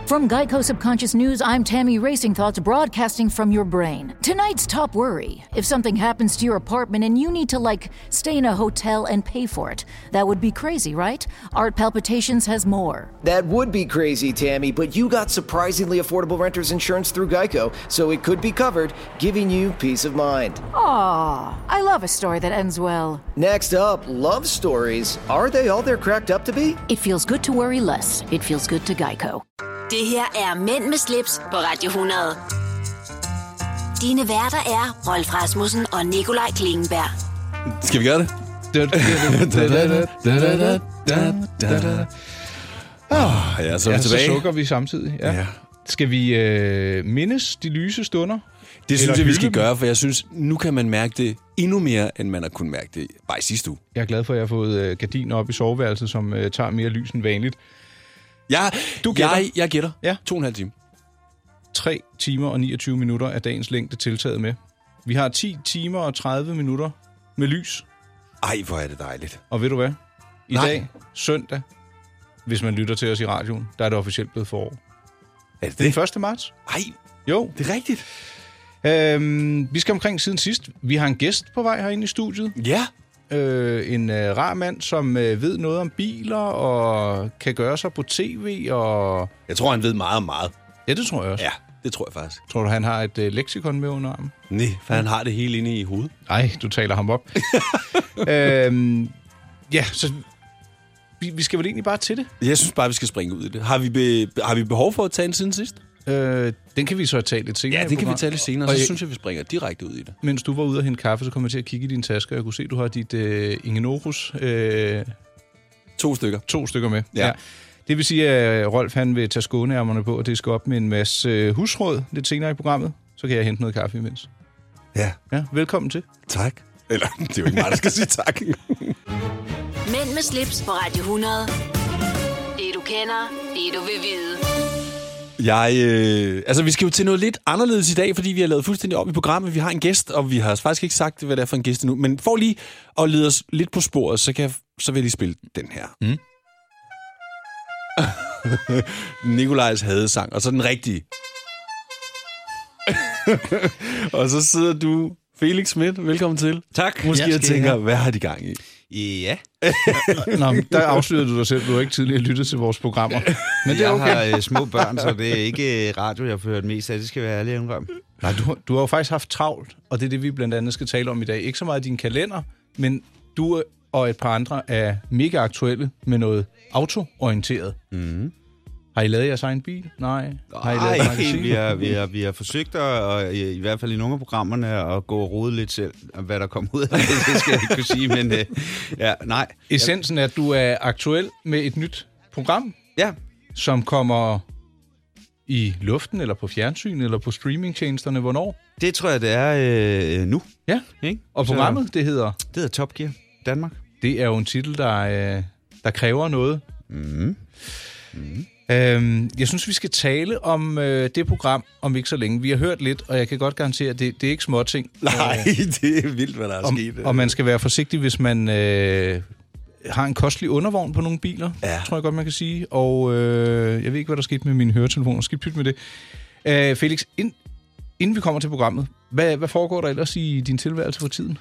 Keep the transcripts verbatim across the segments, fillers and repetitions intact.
From Geico Subconscious News, I'm Tammy Racing Thoughts, broadcasting from your brain. Tonight's top worry: if something happens to your apartment and you need to, like, stay in a hotel and pay for it. That would be crazy, right? Art Palpitations has more. That would be crazy, Tammy, but you got surprisingly affordable renter's insurance through Geico, so it could be covered, giving you peace of mind. Aw, I love a story that ends well. Next up, love stories. Are they all they're cracked up to be? It feels good to worry less. It feels good to Geico. Det her er Mænd med slips på Radio hundrede. Dine værter er Rolf Rasmussen og Nikolaj Klingenberg. Skal vi gøre det? Oh, ja, så er vi ja, tilbage. Så sukker vi samtidig. Ja. Ja. Skal vi øh, mindes de lyse stunder? Det synes jeg, vi skal gøre, for jeg synes, nu kan man mærke det endnu mere, end man har kunnet mærke det bare i sidste uge. Jeg er glad for, at jeg har fået øh, gardiner op i soveværelset, som øh, tager mere lys end vanligt. Ja, du gætter. Jeg, jeg gætter. Ja. To og en halv time. tre timer og niogtyve minutter er dagens længde tiltaget med. Vi har ti timer og tredive minutter med lys. Ej, hvor er det dejligt. Og ved du hvad? I Nej. dag, søndag, hvis man lytter til os i radioen, der er det officielt blevet forår. Er det det? Den første marts. Ej, jo. Det er rigtigt. Øhm, vi skal omkring siden sidst. Vi har en gæst på vej herinde i studiet. Ja. Øh, en øh, rar mand, som øh, ved noget om biler og kan gøre sig på tv. Og Jeg tror, han ved meget om meget. Ja, det tror jeg også. Ja, det tror jeg faktisk. Tror du, han har et øh, leksikon med under armen? Nej, for han har det hele inde i hovedet. Nej, du taler ham op. øhm, ja, så vi, vi skal vel egentlig bare til det. Jeg synes bare, vi skal springe ud i det. Har vi, be, har vi behov for at tage en siden sidst? Øh, den kan vi så tage lidt senere. Ja, den kan vi tage lidt senere, og så jeg, synes jeg, vi springer direkte ud i det. Mens du var ude og hente kaffe, så kom jeg til at kigge i din taske, og jeg kunne se, at du har dit øh, Ingenorus... Øh, to stykker. To stykker med, ja. ja. Det vil sige, at Rolf han vil tage skåneærmerne på, og det skal op med en masse øh, husråd lidt senere i programmet. Så kan jeg hente noget kaffe imens. Ja. Ja, velkommen til. Tak. Eller, det er jo ikke mig, der skal sige tak. Mænd med slips på Radio hundrede. Det du kender, det du vil vide. Jeg, øh, altså, vi skal jo til noget lidt anderledes i dag, fordi vi har lavet fuldstændig op i programmet. Vi har en gæst, og vi har faktisk ikke sagt, hvad det er for en gæst endnu. Men for lige at lede os lidt på sporet, så, kan jeg, så vil jeg lige spille den her. Mm. Nikolajs hadesang, og så den rigtige. Og så sidder du, Felix Schmidt, velkommen til. Tak. Måske jeg, jeg tænker, her. hvad har de gang i? Ja. Nå, der afslørede du dig selv. Du har ikke tidligere lyttet til vores programmer. Men det er okay. Jeg har uh, små børn, så det er ikke radio, jeg får hørt mest af. Det skal være ærlig indrømme. Nej, du, du har jo faktisk haft travlt, og det er det, vi blandt andet skal tale om i dag. Ikke så meget din kalender, men du og et par andre er mega aktuelle med noget autoorienteret. Mm. Har I lavet jeres egen bil? Nej. Har I Ej, lavet magasin? vi har, vi, har, vi har forsøgt at, og i, i hvert fald i nogle af programmerne, at gå og rode lidt selv, hvad der kommer ud af det, det skal jeg ikke kunne sige, men uh, ja, nej. Essensen er, at du er aktuel med et nyt program, ja. som kommer i luften, eller på fjernsyn, eller på streamingtjenesterne. Hvornår? Det tror jeg, det er øh, nu. Ja, ikke? Og programmet, det hedder? Det hedder Top Gear Danmark. Det er jo en titel, der, øh, der kræver noget. Mm. Mm. Øhm, jeg synes, vi skal tale om øh, det program om ikke så længe. Vi har hørt lidt, og jeg kan godt garantere, at det, det er ikke småting. Nej, det er vildt, hvad der er og, sket. Og man skal være forsigtig, hvis man øh, har en kostelig undervogn på nogle biler, ja. tror jeg godt, man kan sige. Og øh, jeg ved ikke, hvad der skete med mine høretelefoner. Skal pytte med det. Øh, Felix, ind, inden vi kommer til programmet, hvad, hvad foregår der ellers i din tilværelse for tiden?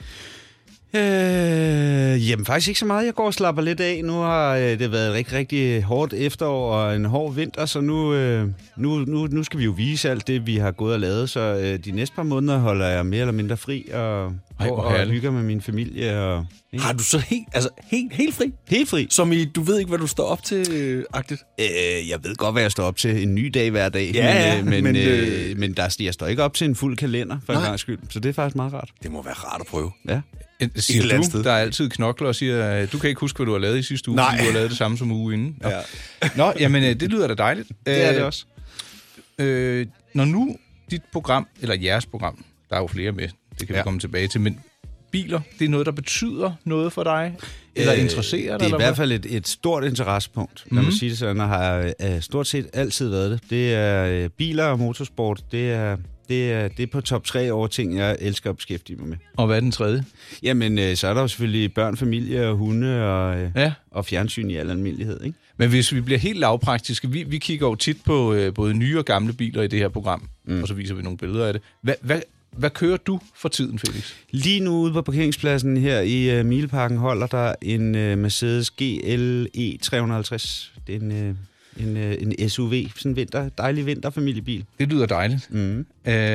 Øh, jamen faktisk ikke så meget. Jeg går og slapper lidt af. Nu har øh, det været et rigtig, rigtig hårdt efterår og en hård vinter, så nu, øh, nu, nu, nu skal vi jo vise alt det, vi har gået og lavet. Så øh, de næste par måneder holder jeg mere eller mindre fri og, Ej, og, og hygger med min familie. Og, har du så helt, altså, helt, helt fri? Helt fri. Som i, du ved ikke, hvad du står op til, øh, agtigt? Øh, jeg ved godt, hvad jeg står op til. En ny dag hver dag. Ja, men, øh, men, men, øh, øh, men der, jeg står ikke op til en fuld kalender, for en gang skyld. Så det er faktisk meget rart. Det må være rart at prøve. Ja. Siger du, der er altid knokler og siger, du kan ikke huske, hvad du har lavet i sidste uge, Nej. du har lavet det samme som uge inden. Nå, ja. Nå jamen, det lyder da dejligt. Det er det også. Øh, når nu dit program, eller jeres program, der er jo flere med, det kan ja. vi komme tilbage til, men biler, det er noget, der betyder noget for dig? Eller øh, interesserer dig? Det er eller i hvert fald et, et stort interessepunkt, når mm-hmm. man siger det sådan, og har uh, stort set altid været det. Det er uh, biler og motorsport, det er, Det er, det er på top tre over ting, jeg elsker at beskæftige mig med. Og hvad er den tredje? Jamen, øh, så er der jo selvfølgelig børn, familie og hunde og, øh, ja. og fjernsyn i al almindelighed, ikke? Men hvis vi bliver helt lavpraktiske, vi, vi kigger jo tit på øh, både nye og gamle biler i det her program, mm. og så viser vi nogle billeder af det. Hvad, hvad, hvad kører du for tiden, Felix? Lige nu ude på parkeringspladsen her i uh, Mileparken holder der en uh, Mercedes G L E tre hundrede og halvtreds. Det er en, uh, en, uh, en S U V, sådan en vinter, dejlig vinterfamiliebil. Det lyder dejligt. Mm.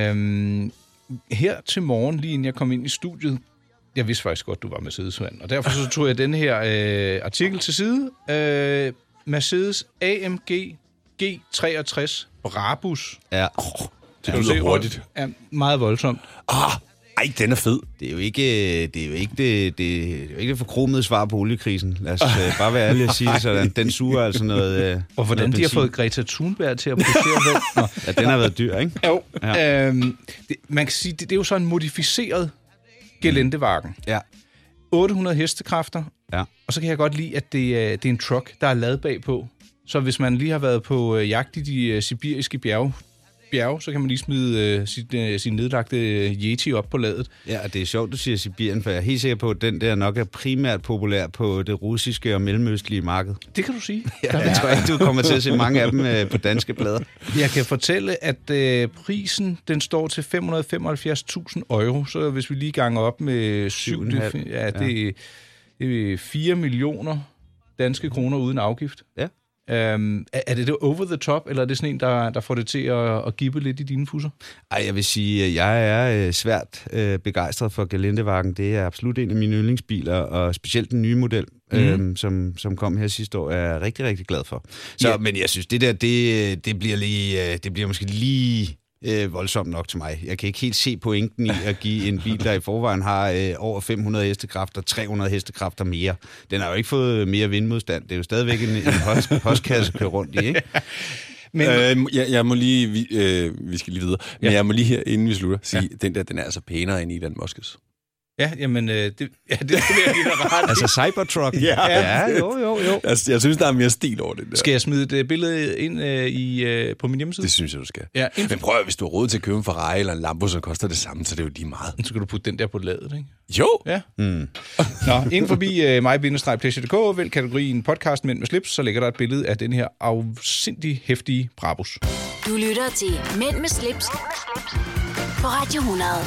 Øhm, her til morgen, lige inden jeg kom ind i studiet, jeg vidste faktisk godt, du var Mercedes-fan, og derfor så tog jeg den her øh, artikel til side. Øh, Mercedes A M G G treogtres Brabus. Ja. Oh, det lyder hurtigt. Er meget voldsomt. Ah, ej, den er fed. Det er jo ikke det, er jo ikke det, det, det, er jo ikke det forkromede svar på oliekrisen. Lad os uh, bare være ærlige og sige det sådan. Den suger altså noget uh, Og hvordan noget de har fået Greta Thunberg til at producere den. Ja, den har været dyr, ikke? Jo. Ja. Øhm, det, man kan sige, det, det er jo så en modificeret Geländewagen. Ja. otte hundrede hestekræfter. Ja. Og så kan jeg godt lide, at det, er, det er en truck, der er ladet bagpå. Så hvis man lige har været på øh, jagt i de øh, sibiriske bjerge, bjerge, så kan man lige smide øh, sit, øh, sin nedlagte øh, Yeti op på ladet. Ja, og det er sjovt, du siger Sibirien, for jeg er helt sikker på, at den der nok er primært populær på det russiske og mellemøstlige marked. Det kan du sige. Ja, jeg tror ikke, du kommer til at se mange af dem øh, på danske plader. Jeg kan fortælle, at øh, prisen den står til fem hundrede og femoghalvfjerds tusind euro, så hvis vi lige ganger op med syv, det, ja, det, ja. det er fire millioner danske kroner uden afgift. Ja. Um, er det det over the top, eller er det sådan en, der, der får det til at, at gippe lidt i dine fusser? Ej, jeg vil sige, at jeg er svært øh, begejstret for Geländewagen. Det er absolut en af mine yndlingsbiler, og specielt den nye model, mm. øh, som, som kom her sidste år, er jeg rigtig, rigtig glad for. Så, ja. Men jeg synes, det der, det, det, bliver, lige, det bliver måske lige øh, voldsomt nok til mig. Jeg kan ikke helt se pointen i at give en bil, der i forvejen har øh, over fem hundrede hestekræfter, tre hundrede hestekræfter mere. Den har jo ikke fået mere vindmodstand. Det er jo stadigvæk en, en post, postkasse at køre rundt i, ikke? Men, øh, jeg, jeg må lige, vi, øh, vi skal lige videre, men ja. jeg må lige her, inden vi slutter, sige, ja. den der, den er altså pænere end i den Muskes. Ja, jamen, øh, det, ja, det vil jeg give dig ret. Altså Cybertruck? Ja, ja jo, jo, jo. Jeg, jeg synes, der er mere stil over det der. Skal jeg smide et billede ind øh, i, øh, på min hjemmeside? Det synes jeg, du skal. Ja, men prøv at, hvis du har råd til at købe en Ferrari eller en Lambo, så koster det samme, så det er jo lige meget. Så kan du putte den der på ladet, ikke? Jo! Ja. Mm. Nå, inden forbi øh, mig bindestreg pleasure punktum d k, vælg kategorien podcast Mænd med slips, så ligger der et billede af den her afsindig heftige Brabus. Du lytter til Mænd med slips på Radio hundrede.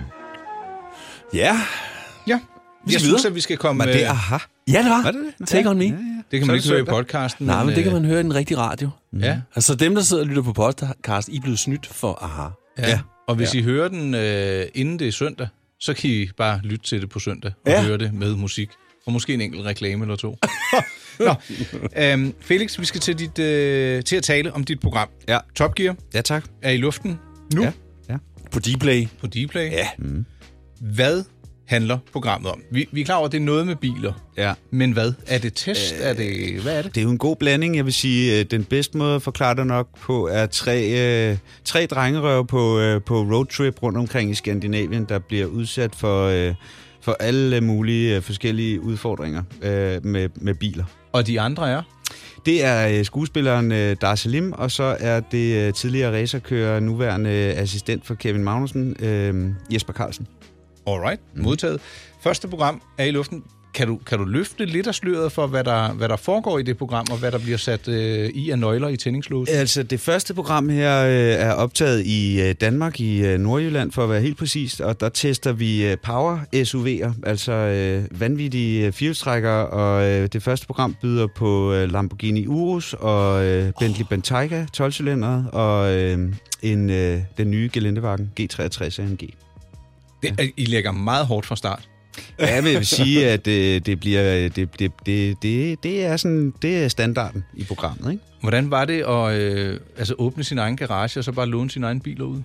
Ja. Ja. Jeg synes, at vi skal komme... Var det aha? Ja, det var. Var det det? Take on me. Ja, ja. Det kan man ikke høre i podcasten. Nej, men, men det kan man høre i den rigtige radio. Ja. Altså dem, der sidder og lytter på podcast, I er blevet snydt for aha. Ja. ja. Og hvis ja. I hører den øh, inden det er søndag, så kan I bare lytte til det på søndag og ja. høre det med musik. Og måske en enkelt reklame eller to. Nå, øhm, Felix, vi skal til, dit, øh, til at tale om dit program. Ja. Top Gear. Ja, tak. Er i luften nu. Ja. ja. På Dplay. På Dplay. Ja. Mm. Hvad handler programmet om? Vi, vi er klar over, at det er noget med biler. Ja. Men hvad? Er det test? Øh, er det, hvad er det? Det er jo en god blanding. Jeg vil sige, den bedste måde at forklare det nok på er tre, øh, tre drengerøve på, øh, på roadtrip rundt omkring i Skandinavien, der bliver udsat for, øh, for alle mulige øh, forskellige udfordringer øh, med, med biler. Og de andre er? Det er skuespilleren Dar Salim, og så er det tidligere racerkører, nuværende assistent for Kevin Magnussen, øh, Jesper Carlsen. Alright, modtaget. Første program er i luften. Kan du, kan du løfte lidt af sløret for, hvad der, hvad der foregår i det program, og hvad der bliver sat øh, i af nøgler i tændingslåsen? Altså, det første program her øh, er optaget i øh, Danmark, i øh, Nordjylland, for at være helt præcist, og der tester vi øh, power-S U V'er, altså øh, vanvittige firehjulstrækkere, og øh, det første program byder på øh, Lamborghini Urus og øh, Bentley Bentayga tolv-cylindret, og øh, en, øh, den nye Geländewagen G treogtres A M G. Det, I lægger meget hårdt fra start. Ja, men jeg vil sige, at det, det bliver det, det, det, det, det er sådan det er standarden i programmet, ikke? Hvordan var det at øh, altså åbne sin egen garage og så bare låne sine egne biler ud?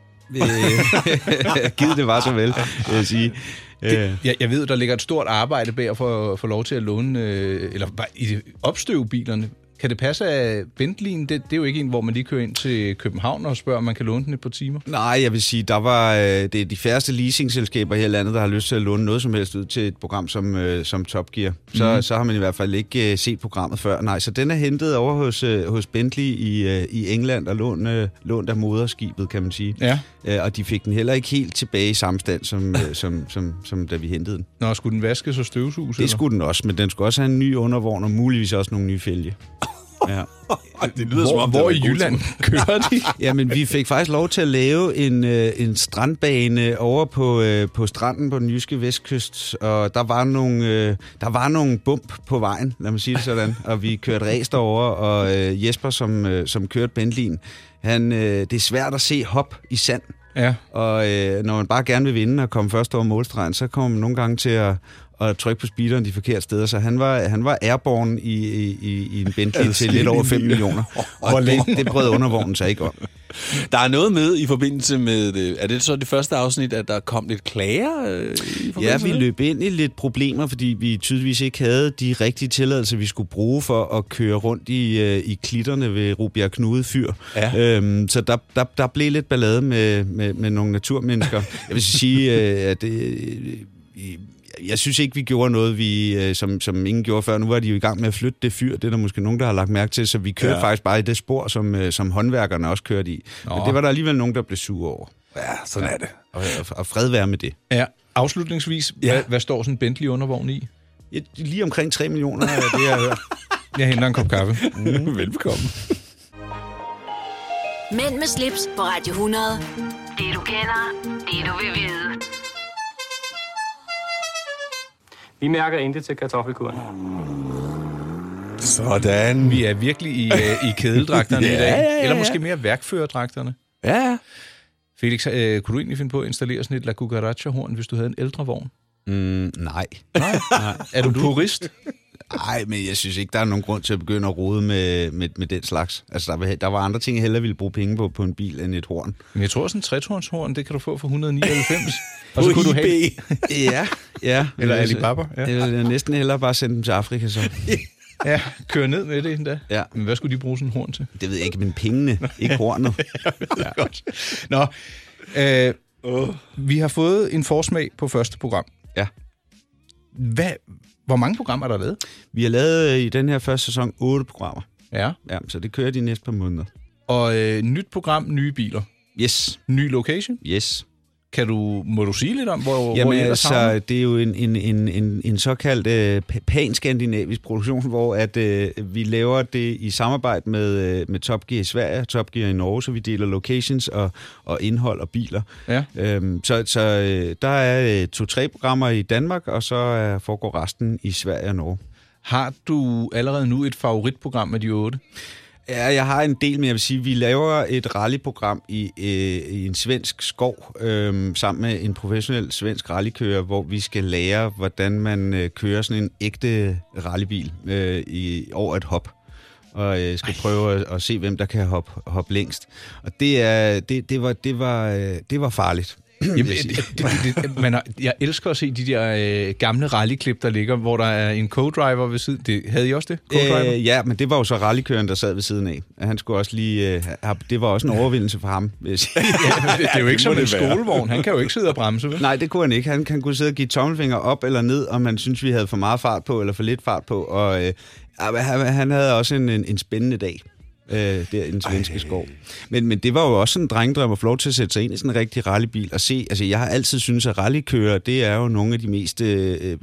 Givet det var så vel, vil jeg sige. Det, jeg, jeg ved, der ligger et stort arbejde bag at få, få lov til at låne, øh, eller bare opstøve bilerne. Kan det passe, at Bentley'en, det, det er jo ikke en, hvor man lige kører ind til København og spørger, om man kan låne den et par timer? Nej, jeg vil sige, der var det er de færreste leasingselskaber her i landet, der har lyst til at låne noget som helst ud til et program som, som Top Gear. Så, mm. så har man i hvert fald ikke set programmet før. Nej, så den er hentet over hos, hos Bentley i, i England og lånt, lånt af moderskibet, kan man sige. Ja. Og de fik den heller ikke helt tilbage i samme stand, som, som, som, som da vi hentede den. Nå, skulle den vaskes og støvsuges? Det eller? Skulle den også, men den skulle også have en ny undervogn og muligvis også nogle nye fælge. Ja. Det lyder hvor, som om, hvor i Jylland kører de? Jamen, vi fik faktisk lov til at lave en, øh, en strandbane over på, øh, på stranden på den jyske vestkyst, og der var nogle, øh, der var nogle bump på vejen, lad mig sige det sådan, og vi kørte ræs derover, og øh, Jesper, som, øh, som kørte Bentley'en, han, øh, det er svært at se hop i sand. Ja. Og øh, når man bare gerne vil vinde og komme først over målstregen, så kommer man nogle gange til at og trykke på speederen de forkerte steder. Så han var, han var airborne i, i, i en Bentley til lidt over fem millioner. Og det, det brød undervognen sig ikke om. Der er noget med i forbindelse med... Er det så det første afsnit, at der kom lidt klager? Øh, i ja, vi løb ind i lidt problemer, fordi vi tydeligvis ikke havde de rigtige tilladelser, vi skulle bruge for at køre rundt i, øh, i klitterne ved Rubjerg Knude Fyr. Ja. Øhm, så der, der, der blev lidt ballade med, med, med nogle naturmennesker. Jeg vil sige, øh, at... Øh, Jeg synes ikke, vi gjorde noget, vi, som, som ingen gjorde før. Nu var de jo i gang med at flytte det fyr. Det er der måske nogen, der har lagt mærke til. Så vi kørte ja. faktisk bare i det spor, som, som håndværkerne også kørte i. Nå. Men det var der alligevel nogen, der blev sure over. Ja, sådan ja. er det. Og, og, og fred være med det. Ja, afslutningsvis, ja. Hvad, hvad står sådan en Bentley-undervogn i? Ja, lige omkring tre millioner, er det, jeg har hørt. Jeg henter en kop kaffe. Mm. Velbekomme. Mænd med slips på Radio hundrede. Det du kender, det du vil vide. Vi mærker intet til kartoffelkuren. Sådan. Vi er virkelig i, uh, i kædeldragterne ja, i dag. Ja, ja, ja. Eller måske mere værkførerdragterne. Ja. Felix, uh, kunne du egentlig finde på at installere sådan et La Cucaracha-horn, hvis du havde en ældre vogn? Mm, nej. nej. nej. Er du purist? Nej, men jeg synes ikke, der er nogen grund til at begynde at rode med, med, med den slags. Altså, der var, der var andre ting, jeg hellere ville bruge penge på på en bil end et horn. Men jeg tror, sådan en tretårnshorn, det kan du få for et hundrede og nioghalvfems. Og så kunne du have... ja, ja. Eller Alibaba. Ja. Eller næsten hellere bare sende dem til Afrika, så. Ja, køre ned med det endda. Ja. Men hvad skulle de bruge sådan en horn til? Det ved jeg ikke, men pengene, ikke hornet. Jeg ved ja. godt. Nå, øh, oh. vi har fået en forsmag på første program. Ja. Hvad... Hvor mange programmer er der lavet? Vi har lavet i den her første sæson otte programmer. Ja. Ja, så det kører de næste par måneder. Og øh, nyt program, nye biler. Yes. Ny location. Yes. Kan du, må du sige lidt om, hvor, Jamen, hvor I altså, det er jo en, en, en, en, en såkaldt øh, pan-skandinavisk produktion, hvor at, øh, vi laver det i samarbejde med, øh, med Top Gear i Sverige, Top Gear i Norge, så vi deler locations og, og indhold og biler. Ja. Øhm, så så øh, der er øh, to-tre programmer i Danmark, og så øh, foregår resten i Sverige og Norge. Har du allerede nu et favoritprogram med de otte? Ja, jeg har en del, men jeg vil sige, at vi laver et rallyprogram i, øh, i en svensk skov, øh, sammen med en professionel svensk rallykører, hvor vi skal lære, hvordan man øh, kører sådan en ægte rallybil øh, i, over et hop. Og øh, skal Ej. prøve at, at se, hvem der kan hoppe hop længst. Og det, er, det, det, var, det, var, det var farligt. Jamen, det, det, det, man har, jeg elsker at se de der øh, gamle rallyklip, der ligger, hvor der er en co-driver ved siden. Det, havde I også det? Co-driver? Øh, ja, men det var jo så rallykøren, der sad ved siden af. Han skulle også lige... Øh, have, det var også en overvindelse for ham, vil jeg sige. Ja, det er jo ikke som en skolevogn. Han kan jo ikke sidde og bremse, vel? Nej, det kunne han ikke. Han kan kunne sidde og give tommelfinger op eller ned, om han synes, vi havde for meget fart på, eller for lidt fart på. Og øh, han havde også en, en, en spændende dag. Øh, der i den svenske skov. Men, men det var jo også sådan en drengedrøm at få lov til at sætte sig ind i sådan en rigtig rallybil og se, altså jeg har altid syntes, at rallykører, det er jo nogle af de mest øh,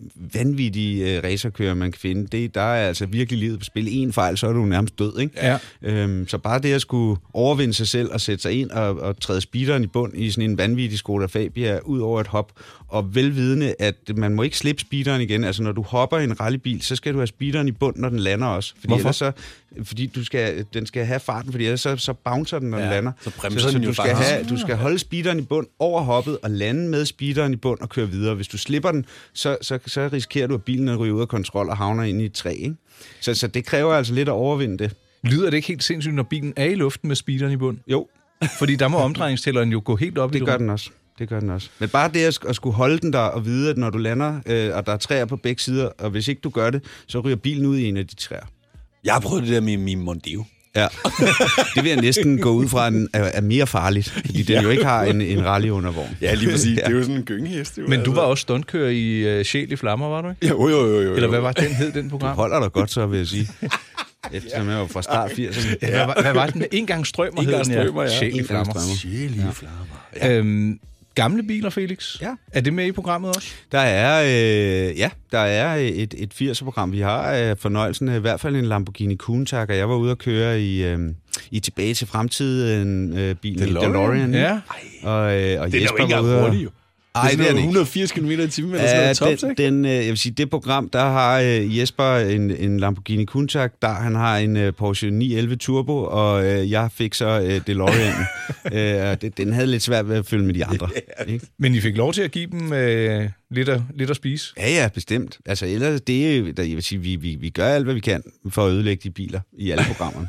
vanvittige øh, racerkører, man kan finde. Det, der er altså virkelig livet på spil. En fejl, så er du nærmest død, ikke? Ja. Øhm, så bare det at skulle overvinde sig selv og sætte sig ind og, og træde speederen i bund i sådan en vanvittig Skoda Fabia ud over et hop, og velvidende, at man må ikke slippe speederen igen. Altså når du hopper i en rallybil, så skal du have speederen i bund, når den lander også. Fordi Hvorfor? så, fordi du skal, den skal have farten, fordi ellers så, så bouncer den, når ja, den lander. Så bremser så, så den du jo skal faktisk. have, du skal holde speederen i bund over hoppet og lande med speederen i bund og køre videre. Hvis du slipper den, så, så, så risikerer du, at bilen ryger ud af kontrol og havner ind i et træ. Ikke? Så, så det kræver altså lidt at overvinde det. Lyder det ikke helt sindssygt, når bilen er i luften med speederen i bund? Jo. Fordi der må omdrejningstælleren jo gå helt op det i det. Det gør den også. Det gør den også. Men bare det at, at skulle holde den der og vide, at når du lander, øh, og der er træer på begge sider, og hvis ikke du gør det, så ryger bilen ud i en af de træer. Jeg har prøvet det der med min Mondeo. Ja, det vil jeg næsten gå ud fra, en, er, er mere farligt, fordi den jo ikke har en, en rallyundervogn. Ja, lige præcis. Det er jo sådan en gyngehest. Men du var også stuntkører i uh, Sjæl i Flammer, var du ikke? Jo, jo, jo, jo. Eller hvad var den hed, den program? Du holder dig godt så, vil jeg sige. Eftersom jeg var fra start firserne. Ja, hvad, var, hvad var den? En gang strømmer hed den, ja. Sjæl i Flammer. Sjæl i Flammer. Ja. Øhm, gamle biler, Felix? Ja. Er det med i programmet også? Der er, øh, ja, der er et, et firser-program. Vi har øh, fornøjelsen af i hvert fald en Lamborghini Countach, og jeg var ude at køre i, øh, i Tilbage til Fremtiden, øh, bilen DeLorean. i DeLorean. Ja. Og, øh, og Det er Jesper jo ikke var ude engang at- hurtigt, jo. Ej, det er det et ikke. hundrede og firs kilometer i timen, eller sådan Ja, noget tops, den, ikke? den, øh, jeg vil sige, det program, der har øh, Jesper en, en Lamborghini Countach, der han har en øh, Porsche ni elleve Turbo, og øh, jeg fik så øh, DeLorean. øh, det, den havde lidt svært ved at følge med de andre. Ikke? Men I fik lov til at give dem øh, lidt, at, lidt at spise? Ja, ja, bestemt. Altså ellers, det er, der, jeg vil sige, vi, vi, vi gør alt, hvad vi kan for at ødelægge de biler i alle programmerne.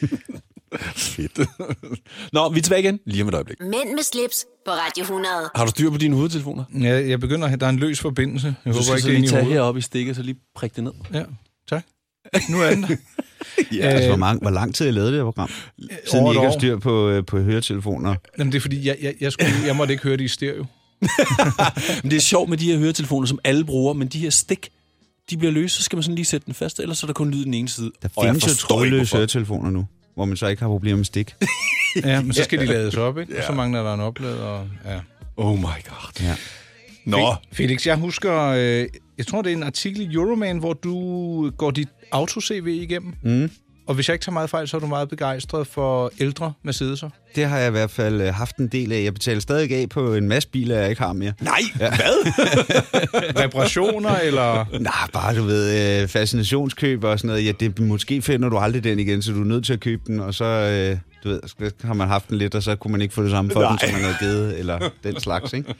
Fedt. Nå, vi er tilbage igen. Lige om et øjeblik. Mænd med slips på Radio hundrede. Har du styr på dine hovedtelefoner? Ja, jeg begynder at have, der er en løs forbindelse. Jeg Du håber skal ikke, så det er lige inde i tage hovedet. heroppe i stikket, så lige prikke det ned. Ja, tak. Nu er den der. Ja, altså, hvor, mange, hvor lang tid har I lavet det her program? Siden I Over et ikke har år. styr på, øh, på høretelefoner. Jamen, det er fordi, jeg, jeg, jeg, skulle, jeg måtte ikke høre det i stereo. Men det er sjovt med de her høretelefoner, som alle bruger, men de her stik, de bliver løse, så skal man sådan lige sætte den fast, ellers så er der kun lyd den ene side. Der Og jeg findes jo forstår ikke, trådløse hvorfor. høretelefoner nu, hvor man så ikke har problemer med stik. Ja, men så skal de lades op, ikke? Og så mangler der en oplader. Og, ja. Oh my god. Ja. Nå, Felix, jeg husker, øh, jeg tror, det er en artikel i Euroman, hvor du går dit auto-C V igennem. Mm. Og hvis jeg ikke tager meget fejl, så er du meget begejstret for ældre Mercedes'er. Det har jeg i hvert fald øh, haft en del af. Jeg betaler stadig af på en masse biler, jeg ikke har mere. nej, ja. Hvad? Reparationer, eller... Nej, bare du ved, øh, fascinationskøb og sådan noget. Ja, det, måske finder du aldrig den igen, så du er nødt til at købe den, og så, øh, du ved, så har man haft den lidt, og så kunne man ikke få det samme for Nej. den, som man havde givet, eller den slags, ikke?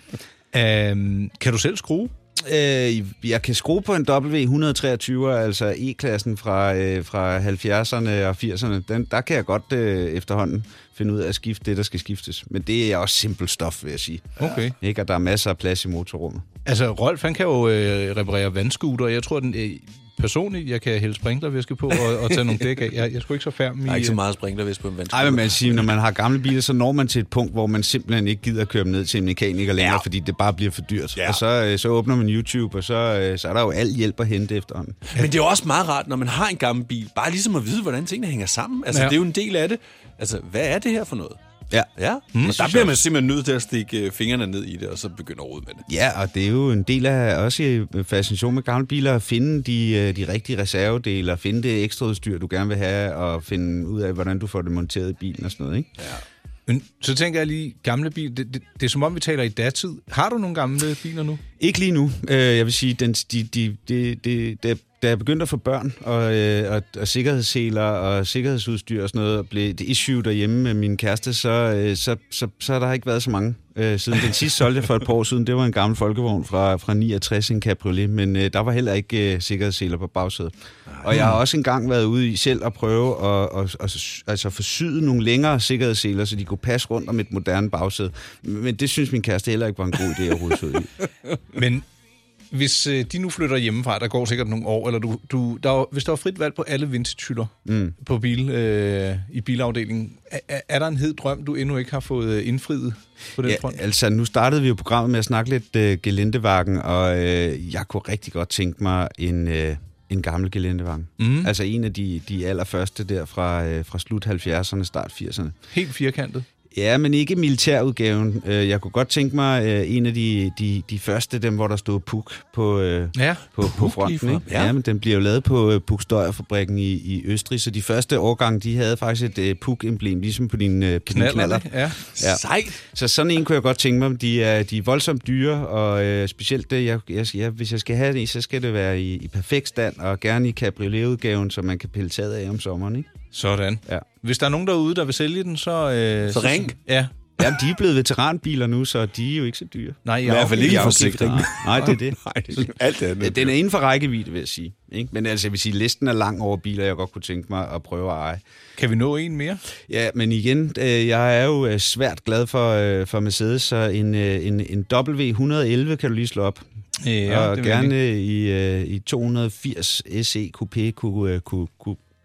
Øhm, kan du selv skrue? Øh, jeg kan skrue på en W et hundrede treogtyve, altså E-klassen fra, øh, fra halvfjerdserne og firserne. Den, der kan jeg godt øh, efterhånden finde ud af at skifte det, der skal skiftes. Men det er også simpelt stof, vil jeg sige. Okay. Ikke, at der er masser af plads i motorrummet. Altså, Rolf, han kan jo øh, reparere vandscooter. Jeg tror, den øh, personligt, jeg kan hælde sprinklervæske på og, og tage nogle dæk af. Jeg, jeg skulle ikke så færdig i... Der er ikke så meget sprinklervæs på en vandscooter. Ej, men man siger, når man har gamle biler, så når man til et punkt, hvor man simpelthen ikke gider at køre dem ned til en mekaniker længere, ja. fordi det bare bliver for dyrt. Ja. Og så, øh, så åbner man YouTube, og så, øh, så er der jo al hjælp at hente efterhånden. Men det er jo også meget rart, når man har en gammel bil, bare ligesom at vide, hvordan tingene hænger sammen. Altså, Ja. ja. det er jo en del af det. Altså, hvad er det her for noget? Ja. Ja, mm, og der bliver man simpelthen nødt til at stikke øh, fingrene ned i det, og så begynde at rode med det. Ja, og det er jo en del af også i fascination med gamle biler, at finde de, øh, de rigtige reservedele, og finde det ekstra udstyr, du gerne vil have, og finde ud af, hvordan du får det monteret i bilen og sådan noget, ikke? Ja. Men så tænker jeg lige, gamle bil, det, det, det er som om, vi taler i datid. Har du nogle gamle biler nu? Ikke lige nu. Øh, jeg vil sige, den, de, de, de, de, de, da jeg begyndte at få børn, og, øh, og, og sikkerhedsseler og sikkerhedsudstyr og sådan noget, og blev det issue derhjemme med min kæreste, så, øh, så, så, så har der ikke været så mange øh, siden. Den sidste solgte jeg for et par år siden, det var en gammel folkevogn fra, fra niogtres, en cabriolet, men øh, der var heller ikke øh, sikkerhedsseler på bagsædet. Og jeg har også engang været ude i selv at prøve at, at, at, at altså forsyde nogle længere sikkerhedsseler, så de kunne passe rundt om et moderne bagsæde. Men det synes min kæreste heller ikke var en god idé at rode ud i. Men hvis øh, de nu flytter hjemmefra, der går sikkert nogle år, eller du, du, der er, hvis der var frit valg på alle vintage-hylder mm. på bil, øh, i bilafdelingen, er, er der en hed drøm, du endnu ikke har fået indfriet på den Ja, front? altså nu startede vi jo programmet med at snakke lidt øh, Gelendewagen, og øh, jeg kunne rigtig godt tænke mig en, øh, en gammel Gelendewagen. Mm. Altså en af de, de allerførste der fra, øh, fra slut halvfjerdserne, start firserne. Helt firkantet? Ja, men ikke militærudgaven. Jeg kunne godt tænke mig en af de, de, de første, dem hvor der stod Puk på, ja, på, på fronten. Ikke? Ja. Ja, men den bliver jo lavet på Puk Støjerfabrikken i, i Østrig, så de første årgange, de havde faktisk et Puk-emblem, ligesom på din, på knaller. din knaller. Ja. Ja. Sejt. Så sådan en kunne jeg godt tænke mig. De er, de er voldsomt dyre, og øh, specielt det, jeg, jeg, jeg, hvis jeg skal have det i, så skal det være i, i perfekt stand, og gerne i cabriolet-udgaven, så man kan pille taget af om sommeren, ikke? Sådan. Ja. Hvis der er nogen derude, der vil sælge den, så... Øh, Så ring. Ja. Jamen, de er blevet veteranbiler nu, så de er jo ikke så dyre. Nej, I hvert fald ikke De er forsikring. afgifter. Nej, det er det. Nej, det er alt andet. Ja, den er inden for rækkevidde, vil jeg sige. Ikke? Men altså, jeg vil sige, listen er lang over biler, jeg godt kunne tænke mig at prøve at eje. Kan vi nå en mere? Ja, men igen, øh, jeg er jo øh, svært glad for, øh, for Mercedes, så en, øh, en, en W et hundrede og elleve kan du lige slå op. Ja, og det vil gerne i, øh, i to hundrede og firs S E Coupé kunne, øh, kunne, kunne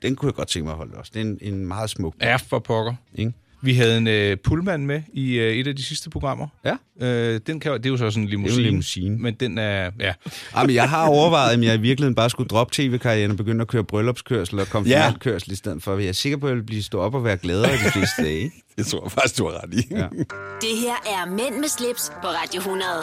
den kunne jeg godt tænke mig at holde også. Det er en, en meget smuk. Ja, for pokker. Ikke? Vi havde en øh, pullman med i øh, et af de sidste programmer. Ja. Øh, den kan, det er jo så sådan en limousine. Det er en limousine. Men den er... Ja. Ja, men jeg har overvejet, om jeg i virkeligheden bare skulle droppe tv-karrieren og begynde at køre bryllupskørsel og konfirmandkørsel i stedet for. Jeg er sikker på, at jeg vil blive stå op og være gladere de fleste dage. Ikke? Det tror jeg faktisk, du har ret i. Ja. Det her er Mænd med slips på Radio hundrede.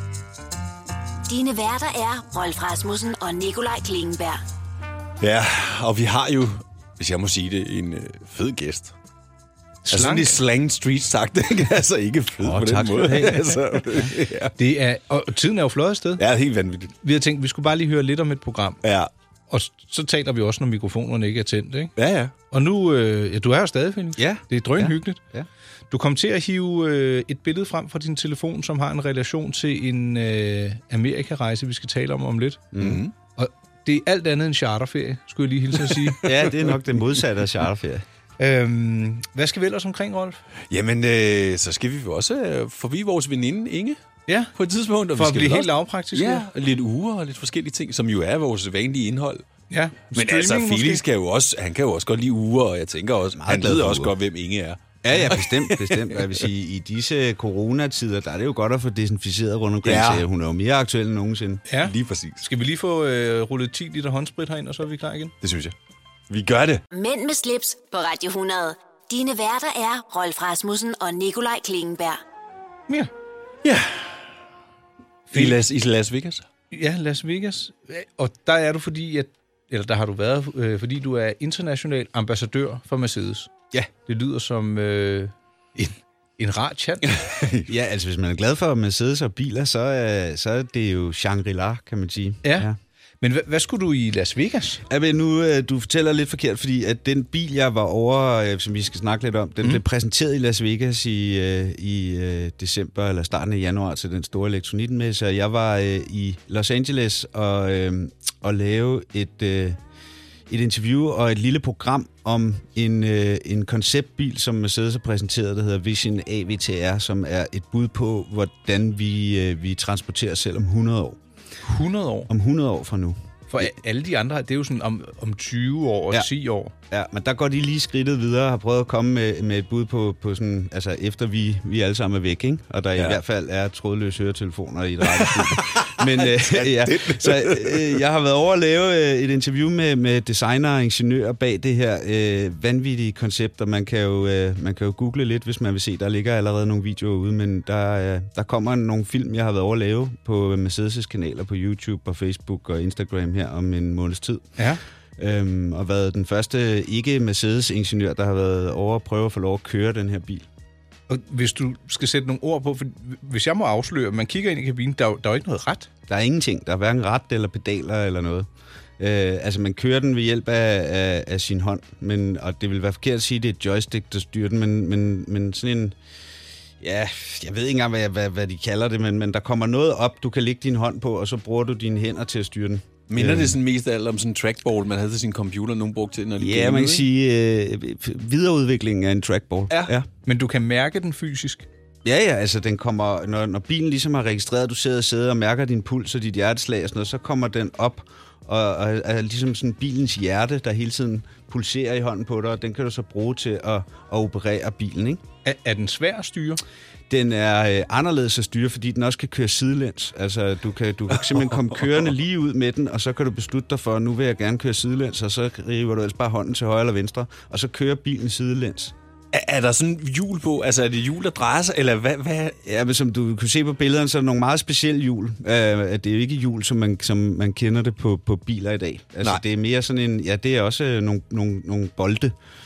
Dine værter er Rolf Rasmussen og Nikolaj Klingenberg. Ja, og vi har jo, hvis jeg må sige det, en øh, fed gæst. Altså sådan i slang street sagt, ikke? Altså ikke fed oh, på den måde. Altså, ja. Det er, og tiden er jo fløjet afsted. Ja, helt vanvittigt. Vi har tænkt, at vi skulle bare lige høre lidt om et program. Ja. Og så taler vi også, når mikrofonerne ikke er tændt, ikke? Ja, ja. Og nu, øh, ja, du er jo stadig, Felix. Ja. Det er drønhyggeligt. Ja. Ja. Du kom til at hive øh, et billede frem fra din telefon, som har en relation til en øh, Amerikarejse, vi skal tale om om lidt. Mm-hmm. Og det er alt andet end charterferie, skulle jeg lige hilse at sige. Ja, det er nok det modsatte af charterferie. Øhm, hvad skal vi ellers omkring, Rolf? Jamen, øh, så skal vi jo også øh, forbi vores veninde, Inge. Ja, på et tidspunkt. Og for vi at skal blive helt også, lavpraktisk. Ja, og lidt uger og lidt forskellige ting, som jo er vores vanlige indhold. Ja, men altså, Felix kan jo også, han kan jo også godt lide uger, og jeg tænker også, meget han ved også uger. Godt, hvem Inge er. Ja, ja, bestemt, bestemt. Jeg vil sige, i disse coronatider, der er det jo godt at få desinficeret rundt omkring, ja. Så hun er jo mere aktuel end nogensinde. Ja, lige præcis. Skal vi lige få øh, rullet ti liter håndsprit herind, og så er vi klar igen? Det synes jeg. Vi gør det. Mænd med slips på Radio hundrede. Dine værter er Rolf Rasmussen og Nikolaj Klingenberg. Ja. Ja. I Las, I Las Vegas? Ja, Las Vegas. Og der er du fordi, at, eller der har du været, øh, fordi du er international ambassadør for Mercedes. Ja. Det lyder som øh, en, en rar chant. Ja, altså hvis man er glad for Mercedes og biler, så, øh, så er det jo Shangri-La, kan man sige. Ja. Ja. Men hvad, hvad skulle du i Las Vegas? Ja, men nu, du fortæller lidt forkert, fordi at den bil, jeg var over, som vi skal snakke lidt om, den mm. blev præsenteret i Las Vegas i, i december eller starten af januar til den store elektronikmesse. Jeg var i Los Angeles og, og lave et, et interview og et lille program om en, en konceptbil, som Mercedes har præsenteret, der hedder Vision A V T R, som er et bud på, hvordan vi, vi transporterer os selv om hundrede år. hundrede år? Om hundrede år fra nu. For alle de andre, det er jo sådan om, om tyve år og ja. ti år. Ja, men der går de lige skridtet videre og har prøvet at komme med, med et bud på, på sådan, altså efter vi, vi alle sammen er væk, ikke? Og der ja. i hvert fald er trådløse høretelefoner i et radiostudie. Men øh, ja, så øh, jeg har været over at lave et interview med, med designer og ingeniører bag det her øh, vanvittige koncept, og man kan, jo, øh, man kan jo google lidt, hvis man vil se. Der ligger allerede nogle videoer ude, men der, øh, der kommer nogle film, jeg har været over at lave på Mercedes' kanaler på YouTube og Facebook og Instagram her om en måneds tid. Ja. Øhm, og været den første ikke-Mercedes-ingeniør, der har været over at prøve at få lov at køre den her bil. Og hvis du skal sætte nogle ord på, for hvis jeg må afsløre, man kigger ind i kabinen, der er, der er jo ikke noget ret. Der er ingenting. Der er hverken ret eller pedaler eller noget. Øh, altså, man kører den ved hjælp af, af, af sin hånd, men, og det vil være forkert at sige, at det er et joystick, der styrer den, men, men, men sådan en... Ja, jeg ved ikke engang, hvad, hvad, hvad de kalder det, men, men der kommer noget op, du kan lægge din hånd på, og så bruger du dine hænder til at styre den. Minder det sådan mest af alt om sådan en trackball, man havde til sin computer, nogen brugte til, når de Ja, man kan sige øh, videreudvikling af en trackball. Ja. ja, men du kan mærke den fysisk. Ja, ja, altså den kommer, når, når bilen ligesom har registreret, at du sidder og sidder og mærker din puls og dit hjerteslag og sådan noget, så kommer den op og, og er ligesom sådan bilens hjerte, der hele tiden pulserer i hånden på dig, og den kan du så bruge til at, at operere bilen, ikke? Er, er den svær at styre? Den er øh, anderledes at styre, fordi den også kan køre sidelæns. Altså, du kan, du kan simpelthen komme kørende lige ud med den, og så kan du beslutte dig for, at nu vil jeg gerne køre sidelæns, og så river du ellers bare hånden til højre eller venstre, og så kører bilen sidelæns. Er, er der sådan hjul på? Altså, er det hjul, der drejer sig, eller hvad? hvad? Ja, men som du kan se på billederne, så er der nogle meget specielle hjul. Uh, det er jo ikke hjul, som man, som man kender det på, på biler i dag. Altså, Nej. Det er mere sådan en... Ja, det er også nogle, nogle, nogle bolde,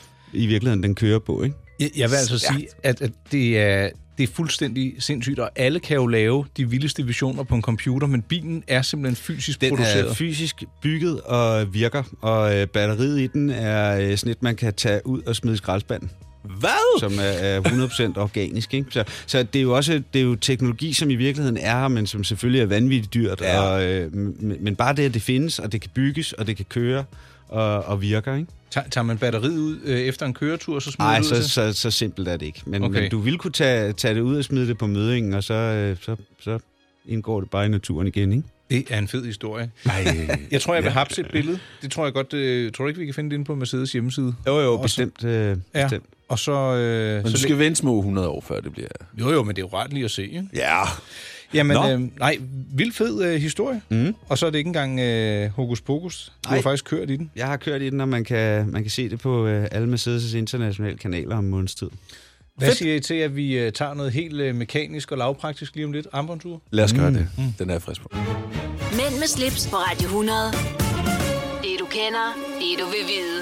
i virkeligheden, den kører på, ikke? Jeg, jeg vil altså sige, at, at det er... Det er fuldstændig sindssygt, og alle kan jo lave de vildeste visioner på en computer, men bilen er simpelthen fysisk den produceret. Den er fysisk bygget og virker, og øh, batteriet i den er øh, sådan et, man kan tage ud og smide i skraldespanden. Hvad? Som er, er hundrede procent organisk, ikke? Så, så det er jo også det er jo teknologi, som i virkeligheden er her, men som selvfølgelig er vanvittigt dyrt. Ja. Og, øh, men, men bare det, at det findes, og det kan bygges, og det kan køre, og, og virker, ikke? Tager man batteriet ud øh, efter en køretur, så smider Nej, det ud? Nej, så, så, så simpelt er det ikke. Men, okay. men du vil kunne tage, tage det ud og smide det på mødingen, og så, øh, så, så indgår det bare i naturen igen, ikke? Det er en fed historie. Ej, Jeg tror, jeg vil hapse et billede. Det tror jeg godt. Øh, tror du ikke, vi kan finde det inde på Mercedes hjemmeside? Jo, jo, Og så- bestemt. Øh, Ja, bestemt. og så... Øh, men du så skal vente små hundrede år, før det bliver... Jo, jo, men det er jo ret lige at se, ikke? Ja. Jamen, Nå. øh, nej, vildt fed øh, historie. Mm. Og så er det ikke engang øh, hokus pokus. Du Nej. har faktisk kørt i den. Jeg har kørt i den, og man kan, man kan se det på øh, alle Mercedes' internationale kanaler om måneds tid. Hvad siger I til, at vi øh, tager noget helt øh, mekanisk og lavpraktisk lige om lidt? Armbåndsur? Lad os gøre det. Den er jeg frisk på. Mænd med slips på Radio hundrede. Det du kender, det du vil vide.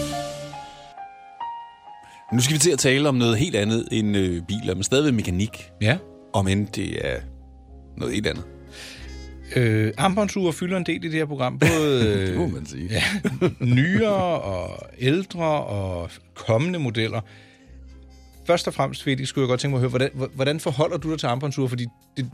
Nu skal vi til at tale om noget helt andet end øh, biler, men stadigvæk mekanik. Ja. Om end det er noget helt andet. Øh, armbåndsure fylder en del i det her program. Både øh, Det må man sige. ja, nyere og ældre og kommende modeller. Først og fremmest, Felix, skulle jeg godt tænke mig at høre, hvordan, hvordan forholder du dig til armbåndsure? Fordi det,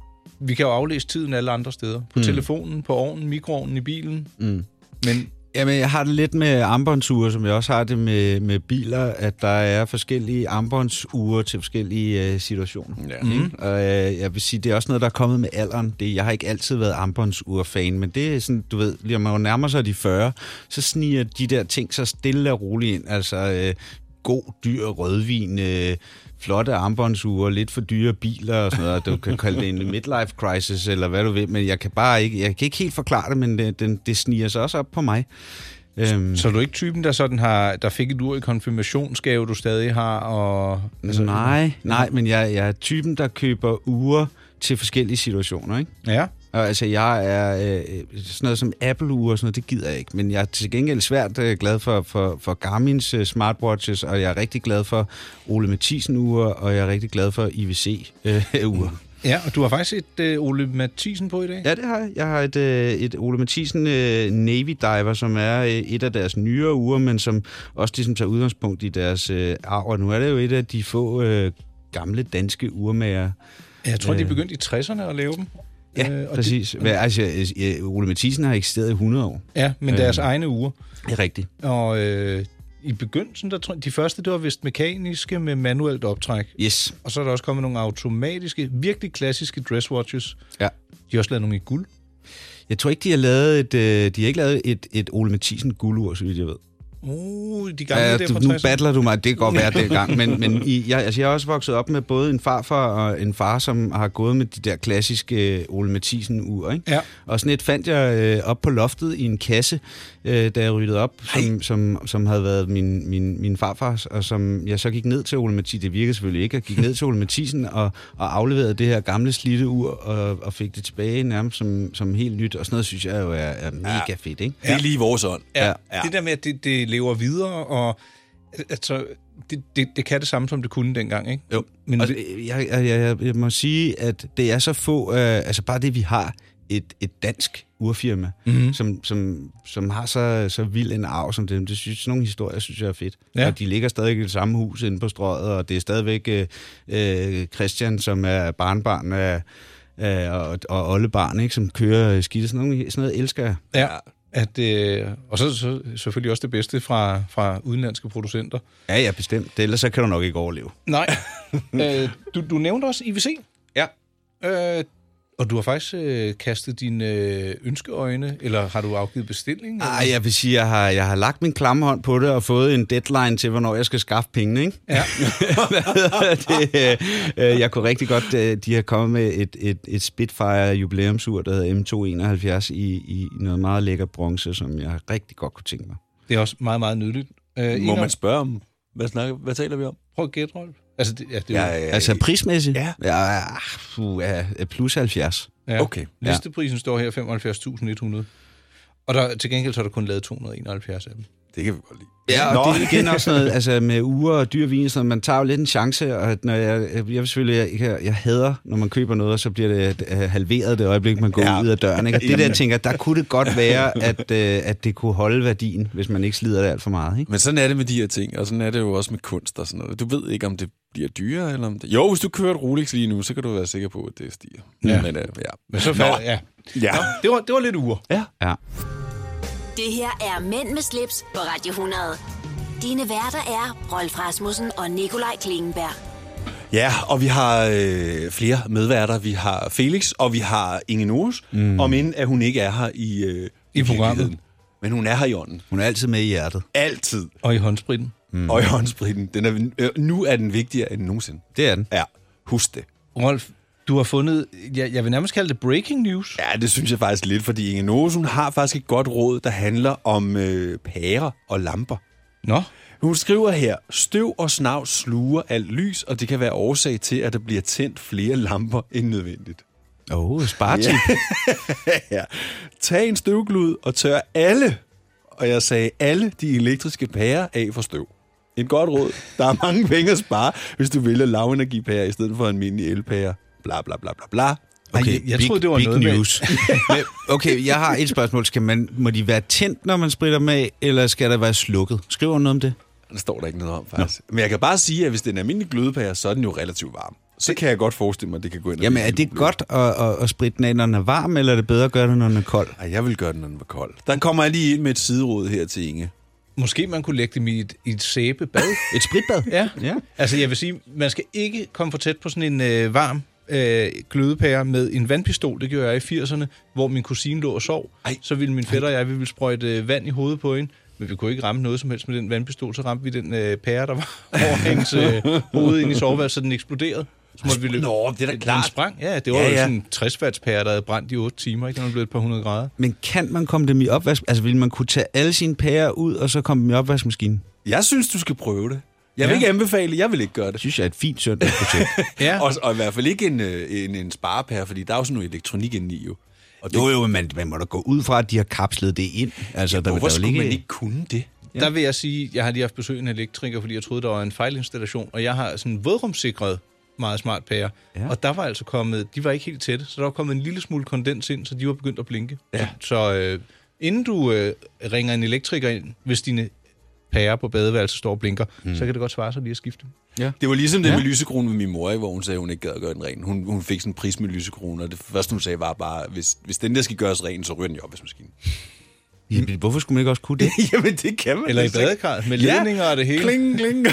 vi kan jo aflæse tiden alle andre steder. På mm. telefonen, på ovnen, mikroovnen, i bilen. Mm. Men Jamen, jeg har det lidt med armbåndsure, som jeg også har det med, med biler, at der er forskellige armbåndsure til forskellige øh, situationer. Ja. Mm. Og øh, jeg vil sige, det er også noget, der er kommet med alderen. Det, jeg har ikke altid været armbåndsure-fan, men det er sådan, du ved, lige om man nærmer sig de fyrre, så sniger de der ting så stille og roligt ind. Altså øh, god, dyr rødvin, øh, flotte armbåndsure, lidt for dyre biler og sådan noget. Du kan kalde det en midlife crisis, eller hvad du vil, men jeg kan bare ikke, jeg kan ikke helt forklare det, men det, det, det sniger sig også op på mig. Øhm, så er du ikke typen, der sådan har, der fik et ur i konfirmationsgave, du stadig har? Og, altså, nej, nej, men jeg, jeg er typen, der køber ure til forskellige situationer, ikke? Ja. Og altså, jeg er øh, sådan noget som Apple-ure og sådan noget, det gider jeg ikke. Men jeg er til gengæld svært øh, glad for, for, for Garmin's øh, smartwatches, og jeg er rigtig glad for Ole Mathisen-ure, og jeg er rigtig glad for I W C-ure. Øh, Ja, og du har faktisk et øh, Ole Mathisen på i dag? Ja, det har jeg. Jeg har et, øh, et Ole Mathisen øh, Navy Diver, som er øh, et af deres nyere ure, men som også ligesom tager udgangspunkt i deres øh, arv. Og nu er det jo et af de få øh, gamle danske urmager. Jeg tror, øh. de begyndte i tresserne at lave dem. Ja, øh, præcis. Det, altså, Ole Mathisen har eksisteret i hundrede år. Ja, men deres øh. egne ure. Det er rigtigt. Og øh, i begyndelsen, der tror jeg, de første, det var vist mekaniske med manuelt optræk. Yes. Og så er der også kommet nogle automatiske, virkelig klassiske dresswatches. Ja. De har også lavet nogle i guld. Jeg tror ikke, de har lavet et, øh, de har ikke lavet et, et Ole Mathisen guldur, så vidt jeg ved. Uh, de gamle ja, der du, fra nu tresserne. battler du mig, det kan godt være det gang, men, men i, jeg, altså, jeg er også vokset op med både en farfar og en far, som har gået med de der klassiske øh, Ole Mathisen-ur, ikke? Ja. Og sådan et fandt jeg øh, op på loftet i en kasse, øh, da jeg ryddede op, som, som, som havde været min, min, min farfars, og som jeg så gik ned til Ole Mathisen, det virkede selvfølgelig ikke, jeg gik ned til Ole Mathisen og, og afleverede det her gamle slidte ur, og, og fik det tilbage nærmest som, som helt nyt, og sådan noget synes jeg jo er, er mega ja. fedt, ikke? Det er lige vores ånd. Ja, ja. Det der med, at det, det lever videre, og altså, det, det, det kan det samme, som det kunne dengang, ikke? Jo, men altså, jeg, jeg, jeg, jeg må sige, at det er så få, øh, altså bare det, vi har et, et dansk urfirma, mm-hmm. som, som, som har så, så vild en arv som dem. Det synes, sådan nogle historier synes jeg er fedt. Ja. Og de ligger stadig i det samme hus inde på Strøget, og det er stadigvæk øh, øh, Christian, som er barnbarn af, øh, og, og oldebarn, ikke, som kører skidt. Sådan, nogle, sådan noget elsker jeg. Ja. At, øh, og så, så selvfølgelig også det bedste fra, fra udenlandske producenter. Ja, ja, bestemt. Det, ellers så kan du nok ikke overleve. Nej. øh, du, du nævnte også I W C. Ja. Øh, og du har faktisk øh, kastet dine øh, ønskeøjne, eller har du afgivet bestilling? Nej, jeg vil sige, jeg har, jeg har lagt min klamme hånd på det og fået en deadline til, hvornår jeg skal skaffe pengene, ikke? Ja. det, øh, jeg kunne rigtig godt, de har kommet med et, et, et Spitfire jubilæumsur, der hedder M to enoghalvfjerds i, i noget meget lækker bronze, som jeg rigtig godt kunne tænke mig. Det er også meget, meget nydeligt. Øh, Må man spørge om, hvad, snakker, hvad taler vi om? Prøv at gætte, Rolf. Altså, det, ja, det ja, er ja, altså prismæssigt? Ja. Ja, uh, ja plus halvfjerds. Ja. Okay. Listeprisen står her femoghalvfjerds tusind et hundrede. Og der, til gengæld så er der kun lavet to hundrede og enoghalvfjerds af dem. Det kan vi godt lide. Ja, og Nå. det er igen også noget, altså med uger og dyr vin, så man tager jo lidt en chance, og når jeg, jeg, jeg selvfølgelig, jeg, jeg hader, når man køber noget, og så bliver det halveret det øjeblik, man går ja. ud af døren, ikke? Og det der, jeg tænker, der kunne det godt være, at, at det kunne holde værdien, hvis man ikke slider det alt for meget, ikke? Men sådan er det med de her ting, og sådan er det jo også med kunst og sådan noget. Du ved ikke, om det bliver dyrere, eller om det... Jo, hvis du kører et Rolex lige nu, så kan du være sikker på, at det stiger. Ja. Men, uh, ja. Men så falder, ja. Ja. Nå, det, var, det var lidt uger. Ja. Ja. Det her er Mænd med slips på Radio hundrede. Dine værter er Rolf Rasmussen og Nikolaj Klingenberg. Ja, og vi har øh, flere medværter. Vi har Felix, og vi har Inge Nores, mm. om end at hun ikke er her i, øh, I, i programmet. Men hun er her i ånden. Hun er altid med i hjertet. Altid. Og i håndspritten. Mm. Og i håndspritten. Den er, øh, nu er den vigtigere end nogensinde. Det er den. Ja, husk det. Rolf, du har fundet, jeg, jeg vil nærmest kalde det breaking news. Ja, det synes jeg faktisk lidt, fordi Inge Nores, hun har faktisk et godt råd, der handler om øh, pærer og lamper. Nå. Hun skriver her, støv og snavs sluger alt lys, og det kan være årsag til, at der bliver tændt flere lamper end nødvendigt. Åh, oh, spartip. Ja. Tag en støvglud og tør alle, og jeg sagde alle de elektriske pærer af for støv. Et godt råd. Der er mange penge at spare, hvis du vælger lavenergipærer i stedet for en almindelig elpære. Bla, bla, bla, bla, bla. Okay, jeg, jeg big, troede, det var big noget news. Okay, jeg har et spørgsmål. Skal man, må de være tændt, når man spritter dem af, eller skal der være slukket? Skriver noget om det? Det står der ikke noget om, faktisk. Nå. Men jeg kan bare sige, at hvis det er en almindelig glødepære, så er den jo relativt varm. Så kan jeg godt forestille mig, at det kan gå ind. Jamen, er det godt at, at, at spritte den af, når den er varm, eller er det bedre at gøre det, når den er kold? Ej, jeg vil gøre den, når den er kold. Der kommer jeg lige ind med et sideråd her til Inge. Måske man kunne lægge dem i et, i et sæbebad. Et spritbad? Ja. Ja. Altså, jeg vil sige, man skal ikke komme for tæt på sådan en øh, varm øh, glødepære med en vandpistol. Det gjorde jeg i firserne, hvor min kusine lå og sov. Ej. Så ville min fætter og jeg, vi ville sprøjte øh, vand i hovedet på hende. Men vi kunne ikke ramme noget som helst med den vandpistol. Så ramte vi den øh, pære, der var over hendes øh, hoved ind i soveværelset, så den eksploderede. Så måtte vi løbe. Nå, det er da klart. Den sprang. Ja, det var ja, ja. jo sådan en tres watts pære, der havde brændt i otte timer. Ikke? Den var blevet et par hundrede grader. Men kan man komme dem i opvask? Altså, vil man kunne tage alle sine pærer ud, og så komme dem i opvaskemaskinen? Jeg synes, du skal prøve det. Jeg vil ja. ikke anbefale, jeg vil ikke gøre det. Det synes jeg er et fint søndagsprojekt. Ja. og, og i hvert fald ikke en, en, en sparepære, fordi der er jo sådan noget elektronik inde i jo. Og det, jo, jo, men man må da gå ud fra, at de har kapslet det ind. Altså, ja, der hvorfor der skulle ligge... man ikke kunne det? Ja. Der vil jeg sige, jeg har lige haft besøg af en elektriker, fordi jeg troede, der var en fejlinstallation, og jeg har sådan en vådrumssikret meget smart pære. Ja. Og der var altså kommet, de var ikke helt tætte, så der var kommet en lille smule kondens ind, så de var begyndt at blinke. Ja. Så, så øh, inden du øh, ringer en elektriker ind, hvis dine pærer på badeværelset står og blinker, mm. så kan det godt svare sig lige at skifte. Ja. Det var ligesom det ja. med lysekronen med min mor, hvor hun sagde, hun ikke gad at gøre den ren. Hun, hun fik sådan en pris med lysekronen, og det første, hun sagde, var bare, hvis, hvis den der skal gøres ren, så ryger den i opvaskemaskinen. Jamen, hvorfor skulle man ikke også kunne det? Jamen, det kan man. Eller i badekarret med ledninger ja. og det hele. Kling, kling.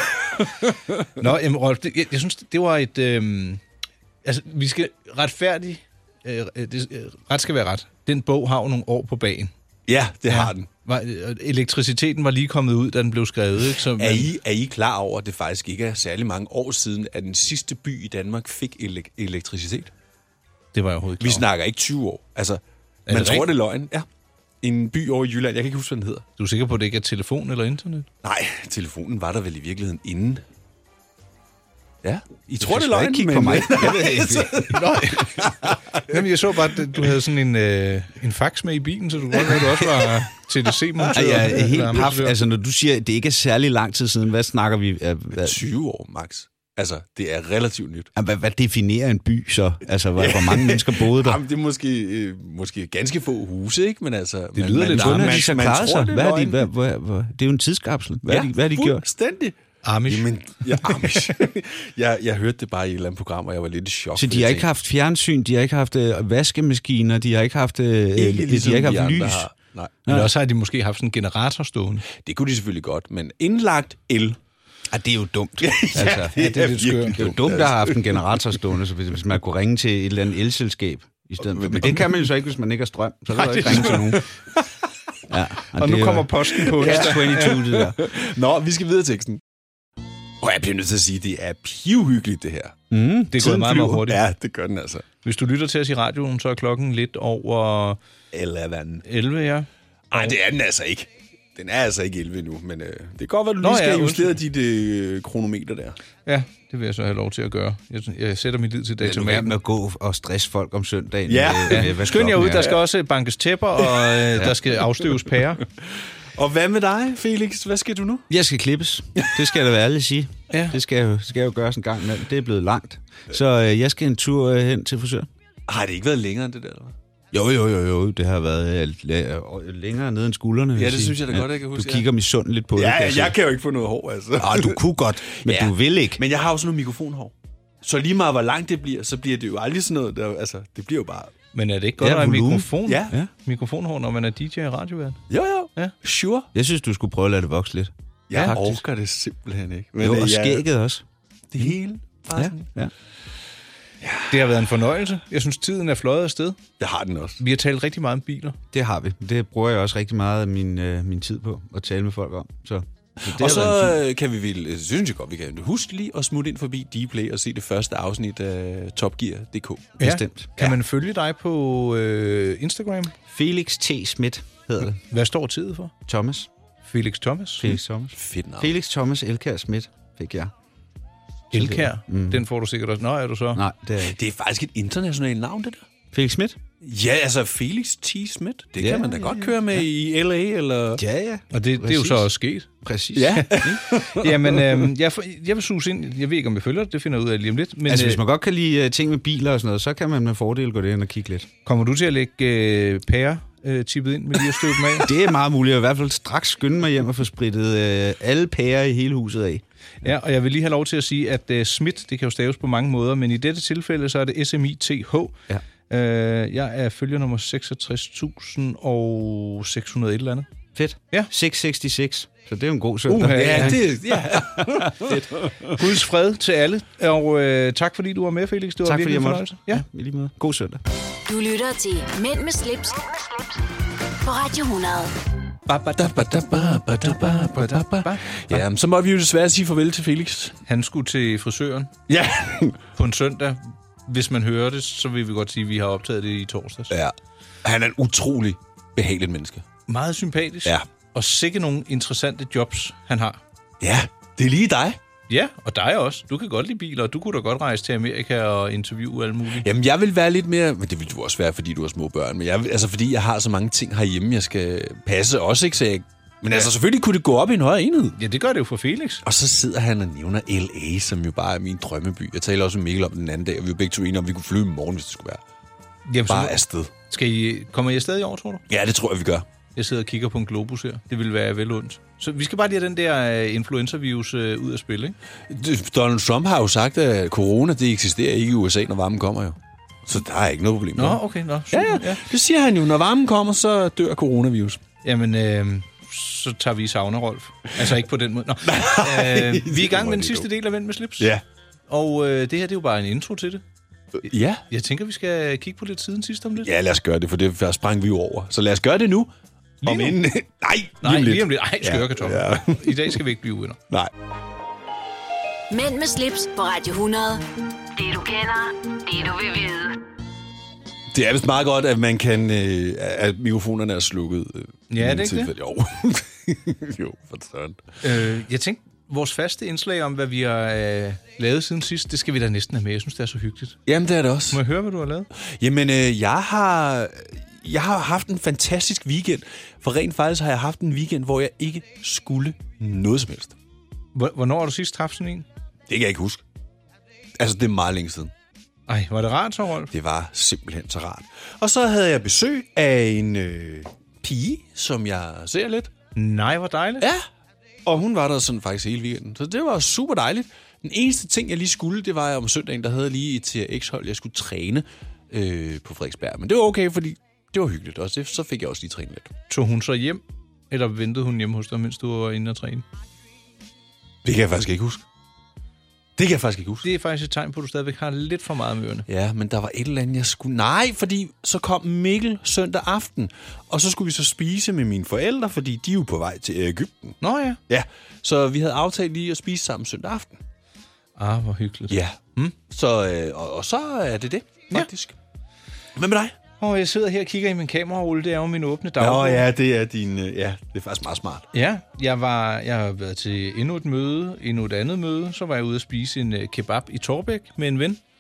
Nå, jamen, Rolf, det, jeg, jeg synes, det var et... Øhm, altså, vi skal retfærdigt... Øh, det, øh, ret skal være ret. Den bog har jo nogle år på bagen. Ja, det ja. har den. Var, elektriciteten var lige kommet ud, da den blev skrevet. Ikke? Så, er, I, er I klar over, at det faktisk ikke er særlig mange år siden, at den sidste by i Danmark fik ele- elektricitet? Det var jeg overhovedet klar. Vi snakker ikke tyve år. Altså, er man det tror, rent? Det er løgn. Ja. En by over i Jylland. Jeg kan ikke huske, hvad den hedder. Du er sikker på, at det ikke er telefon eller internet? Nej, telefonen var der vel i virkeligheden inden. Ja, I du tror, det er løgn, ikke men... på mig. Jamen, jeg så bare, at du havde sådan en, øh, en fax med i bilen, så du godt høre, du også var T D C-montør. Ja, jeg er helt paf. Altså, når du siger, at det ikke er særlig lang tid siden, hvad snakker vi? Hvad? tyve år, max. Altså, det er relativt nyt. Hvad, hvad definerer en by så? Altså, hvor, hvor mange mennesker boede der? Jamen, det er måske, øh, måske ganske få huse, ikke? Men altså... Det lyder man, lidt sådan, at de så klarer sig. Hvad er de, hvad, hvad, hvad, det er jo en tidskapsel. Hvad, ja, er de, hvad er de gjort? Fuldstændig. Amish. Jamen, ja, Amish. jeg, jeg hørte det bare i et eller andet program, og jeg var lidt i chok. Så de har ikke haft fjernsyn, de har ikke haft øh, vaskemaskiner, de har ikke haft, øh, ikke ligesom de har ikke haft lys. Har. Nej. Men ja. også har de måske haft sådan en generator stående. Det kunne de selvfølgelig godt, men indlagt el... Ah, det er jo dumt. ja, altså, det, ja, er det, er dumt. det er jo dumt, der har haft en generator stående, så hvis man kunne ringe til et eller andet elselskab i stedet for. Men det kan man jo så ikke, hvis man ikke har strøm. Så kan du ikke ringe til nogen. Ja, og, og nu kommer posten på. Ja, toogtyve, det der. Nå, vi skal videre til teksten. Og jeg bliver nødt til at sige, at det er pivhyggeligt, det her. Mm, det går meget, meget hurtigt. Ja, det gør den altså. Hvis du lytter til os i radioen, så er klokken lidt over... elleve. elleve, ja. Nej, det er den altså ikke. Den er altså ikke elleve nu, men øh, det kan godt være, du lige Nå, skal ja, justere dit øh, kronometer der. Ja, det vil jeg så have lov til at gøre. Jeg, jeg sætter min lid til datomaten. Ja, med at gå og stresse folk om søndagen. Ja, med, med, skynd jer ud, der skal også bankes tæpper, og øh, ja. der skal afstøves pærer. Og hvad med dig, Felix? Hvad skal du nu? Jeg skal klippes. Det skal jeg da være ærlig sige. Ja. Det skal jeg, jo, skal jeg jo gøre sådan en gang imellem. Det er blevet langt. Så øh, jeg skal en tur øh, hen til frisør. Har det ikke været længere end det der, eller hvad? Jo, jo, jo, jo. Det har været øh, længere nede end skuldrene. Ja, det sige. Synes jeg da ja, godt, jeg kan huske. Du kigger misundeligt lidt på ja, det. Ja, jeg, jeg kan jo ikke få noget hår, altså. Ah, du kunne godt, men ja. du vil ikke. Men jeg har jo sådan noget mikrofonhår. Så lige meget, hvor langt det bliver, så bliver det jo aldrig sådan noget, der, altså, det bliver jo bare... Men er det ikke godt at have mikrofon? Ja. ja. Mikrofonhår, når man er D J i radiovært? Jo, jo. Ja. Sure. Jeg synes, du skulle prøve at lade det vokse lidt. Jeg ja, orker det simpelthen ikke. Men jo, og skægget ja. også. Det hele. Ja, ja. Ja. Det har været en fornøjelse. Jeg synes, tiden er fløjet afsted. Det har den også. Vi har talt rigtig meget om biler. Det har vi. Det bruger jeg også rigtig meget af min, øh, min tid på at tale med folk om. Så, så det og så kan vi vel, synes jeg godt, vi kan huske lige at smutte ind forbi Dplay og se det første afsnit af Top Gear punktum d k. Ja. Bestemt. Kan ja. man følge dig på øh, Instagram? Felix T. Schmidt hedder det. Hvad står tid for? Thomas. Felix Thomas? Felix Thomas. Fedt navn. Felix Thomas Elkær Schmidt fik jeg. Elkær? Mm. Den får du sikkert også. Nå, er du så? Nej, det er ikke. Det er faktisk et internationalt navn, det der. Felix Schmidt? Ja, altså Felix T. Schmidt. Det Ja, kan man da ja, godt ja, køre med ja. i L A, eller... Ja, ja. Og det, det er jo så også sket. Præcis. Ja. Jamen, øh, jeg, jeg vil suge ind. Jeg ved ikke, om jeg følger det. Det finder jeg ud af lige om lidt. Men, Altså, øh, hvis man godt kan lide uh, ting med biler og sådan noget, så kan man med fordel gå derind og kigge lidt. kommer du til at lægge øh, pære øh, tippet ind med lige at støve dem af? Det er meget muligt. Jeg vil i hvert fald straks skynde mig hjem og få spritet uh, alle pærer i hele huset af. Ja, og jeg vil lige have lov til at sige, at uh, Schmidt, det kan jo staves på mange måder, men i dette tilfælde, så er det S M I T H. Ja. Uh, jeg er følger nummer seksogtres tusind seks hundrede et eller andet. Fedt. Ja. seks seksogtres. Så det er jo en god søndag. Uha, Ja, det... Ja. Guds fred til alle, og øh, tak fordi du var med, Felix. Det var Tak fordi virkelig jeg en måtte. fornøjelse. Ja. I lige måde. God søndag. Du lytter til Mænd med slips, på Radio hundrede. Ja, så må vi jo desværre sige farvel til Felix. Han skulle til frisøren Ja. på en søndag. Hvis man hører det, så vil vi godt sige, at vi har optaget det i torsdags. Ja. Han er en utrolig behageligt menneske. Meget sympatisk. Ja. Og sikke nogle interessante jobs, han har. Ja, det er lige dig. Ja, og dig også. Du kan godt lide biler, og du kunne da godt rejse til Amerika og interviewe alle mulige. Jamen, jeg vil være lidt mere... Men det vil du også være, fordi du har små børn. Men jeg, altså, fordi jeg har så mange ting herhjemme, jeg skal passe også, ikke? Så jeg, men altså, selvfølgelig kunne det gå op i en højere enhed. Ja, det gør det jo for Felix. Og så sidder han og nævner L A, som jo bare er min drømmeby. Jeg taler også med Mikkel om den anden dag, og vi var begge to enige om, vi kunne flyve i morgen, hvis det skulle være. Jamen, Bare så, afsted. skal I, kommer I afsted i år, tror du? Ja, det tror jeg, vi gør. Jeg sidder og kigger på en globus her. Det ville være vel ondt. Så vi skal bare lige have den der uh, influenza-virus uh, ud af spil, ikke? Donald Trump har jo sagt, at corona, det eksisterer ikke i U S A, når varmen kommer jo. Så der er ikke noget problem. Nå, okay. Nå, super, Ja, ja, det siger han jo. Når varmen kommer, så dør coronavirus. Jamen, øh, så tager vi i sauna, Rolf. Altså ikke på den måde. Nå. øh, vi er i gang med den sidste del af Mænd med slips. Ja. Og øh, det her, det er jo bare en intro til det. Ja. Jeg tænker, vi skal kigge på lidt siden sidst om lidt. Ja, lad os gøre det, for det sprang vi jo over. Så lad os gøre det nu. Lige om nu? inden... Nej, Nej, lige om lidt. Ej, skøre Ja, kartofler. ja. I dag skal vi ikke blive uvenner. Nej. Mænd med slips på Radio hundrede. Det du kender, det du vil vide. Det er vist meget godt, at man kan... Øh, at mikrofonerne er slukket. Øh, Ja, i det er ikke tilfælde. Jo. jo, for sådan. Øh, jeg tænkte, vores faste indslag om, hvad vi har øh, lavet siden sidst, det skal vi da næsten have med. Jeg synes, det er så hyggeligt. Jamen, det er det også. Må jeg høre, hvad du har lavet? Jamen, øh, jeg har... Jeg har haft en fantastisk weekend. For rent faktisk har jeg haft en weekend, hvor jeg ikke skulle noget som helst. Hvornår har du sidst haft sådan en? Det kan jeg ikke huske. Altså, det er meget længe siden. Ej, var det rart så, Rolf? Det var simpelthen så rart. Og så havde jeg besøg af en øh, pige, som jeg ser lidt. Nej, hvor dejligt. Ja, og hun var der sådan faktisk hele weekenden. Så det var super dejligt. Den eneste ting, jeg lige skulle, det var om søndagen, der havde lige et T R X-hold, jeg skulle træne øh, på Frederiksberg. Men det var okay, fordi det var hyggeligt. Og så fik jeg også lige trænet lidt. Tog hun så hjem, eller ventede hun hjemme hos dig, mens du var inde og træne? Det kan jeg faktisk ikke huske. Det kan jeg faktisk ikke huske. Det er faktisk et tegn på, at du stadigvæk har lidt for meget med ørerne. Ja, men der var et eller andet, jeg skulle... Nej, fordi så kom Mikkel søndag aften, og så skulle vi så spise med mine forældre, fordi de er jo på vej til Egypten. Nå ja. Ja, så vi havde aftalt lige at spise sammen søndag aften. Ah, hvor hyggeligt. Ja, mm. så, øh, og, og så er det det, faktisk. Ja. Hvad med dig? Og jeg sidder her og kigger i min kamerarulle. Det er jo min åbne dagbog. Nå ja, det er din... Øh, ja, det er faktisk meget smart. Ja, jeg, var, jeg har været til endnu et møde, endnu et andet møde. Så var jeg ude at spise en uh, kebab i Torbæk med en ven.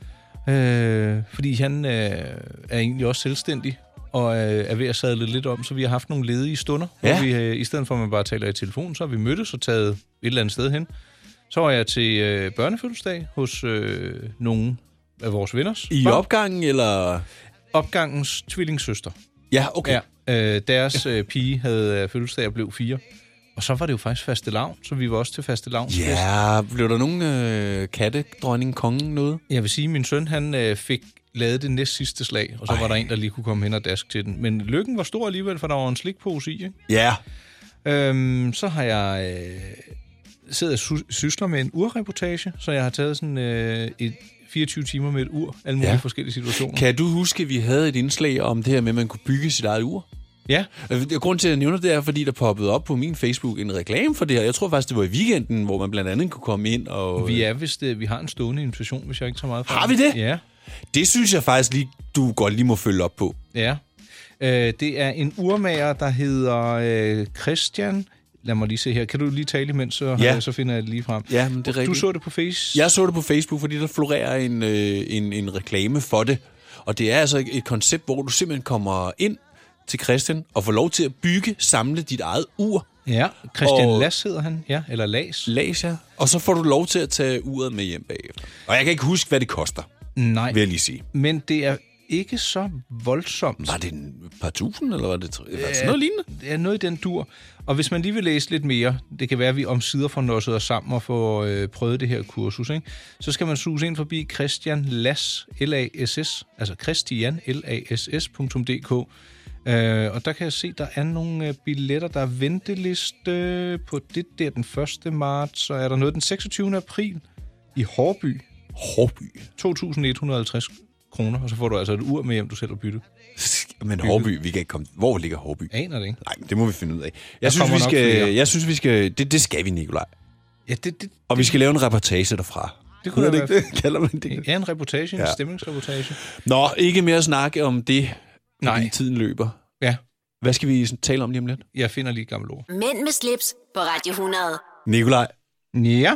Øh, fordi han øh, er egentlig også selvstændig og øh, er ved at sadle lidt om. Så vi har haft nogle ledige stunder. Ja. Hvor vi, øh, i stedet for at man bare taler i telefon, så har vi mødtes og taget et eller andet sted hen. Så var jeg til øh, børnefødselsdag hos øh, nogle af vores venners. I børn. opgangen, eller... Opgangens tvillingssøster. Ja, okay. Ja, øh, deres øh, pige havde øh, fødselsdag og blev fire. Og så var det jo faktisk fastelavn, så vi var også til fastelavnsfest. Ja, blev der nogen øh, katte, dronning, kongen noget? Jeg vil sige, at min søn han øh, fik lavet det næst sidste slag, og så Ej. var der en, der lige kunne komme hen og daske til den. Men lykken var stor alligevel, for der var en slikpose i. Ikke? Ja. Øhm, så har jeg øh, sidder jeg sy- sysler med en urreportage, så jeg har taget sådan øh, et fireogtyve timer med et ur, alle mulige ja. forskellige situationer. Kan du huske, at vi havde et indslag om det her med, at man kunne bygge sit eget ur? Ja. Grunden til, at jeg nævner det, er, fordi der poppede op på min Facebook en reklame for det her. Jeg tror faktisk, det var i weekenden, hvor man blandt andet kunne komme ind og... Vi er vist, vi har en stående invitation, hvis jeg ikke tager meget fra. Har vi det? Ja. Det synes jeg faktisk lige, du godt lige må følge op på. Ja. Øh, det er en urmager, der hedder øh, Christian. Lad mig lige se her. Kan du lige tale imens, så, ja. så finder jeg det lige frem. Ja, men det er rigtigt. Du så det på Facebook? Jeg så det på Facebook, fordi der florerer en, øh, en, en reklame for det. Og det er altså et koncept, hvor du simpelthen kommer ind til Christian og får lov til at bygge, samle dit eget ur. Ja, Christian og... Lass hedder han, ja, eller Las. Las, ja. Og så får du lov til at tage uret med hjem bagefter. Og jeg kan ikke huske, hvad det koster. Nej, vil jeg lige sige. Men det er ikke så voldsomt. Var det et par tusind, eller var det, var det sådan noget lignende? Det er noget i den dur. Og hvis man lige vil læse lidt mere, det kan være, at vi om sider får nosset os sammen og får øh, prøvet det her kursus, ikke? Så skal man suse ind forbi Christian Lass, L A S S, altså Christian, L A S S punktum d k. Uh, og der kan jeg se, der er nogle uh, billetter, der er venteliste på det der den første marts, så er der noget den seksogtyvende april i Hårby. Hårby? to tusind et hundrede og halvtreds kroner, og så får du altså et ur med hjem, du selv har byttet. Men Hårby, vi kan ikke komme... Hvor ligger Hårby? Aner det ikke. Nej, det må vi finde ud af. Jeg synes, vi skal, jeg synes, vi skal... Det, det skal vi, Nikolaj. Ja, det, det, og vi skal lave en reportage derfra. Det kunne det ikke det? Kalder man det? Ja, en reportage, en ja. stemningsreportage. Nå, ikke mere at snakke om det, nej. Tiden løber. Ja. Hvad skal vi tale om lige om lidt? Jeg finder lige et gammelt ord. Mænd med slips på Radio hundrede. Nikolaj. Ja?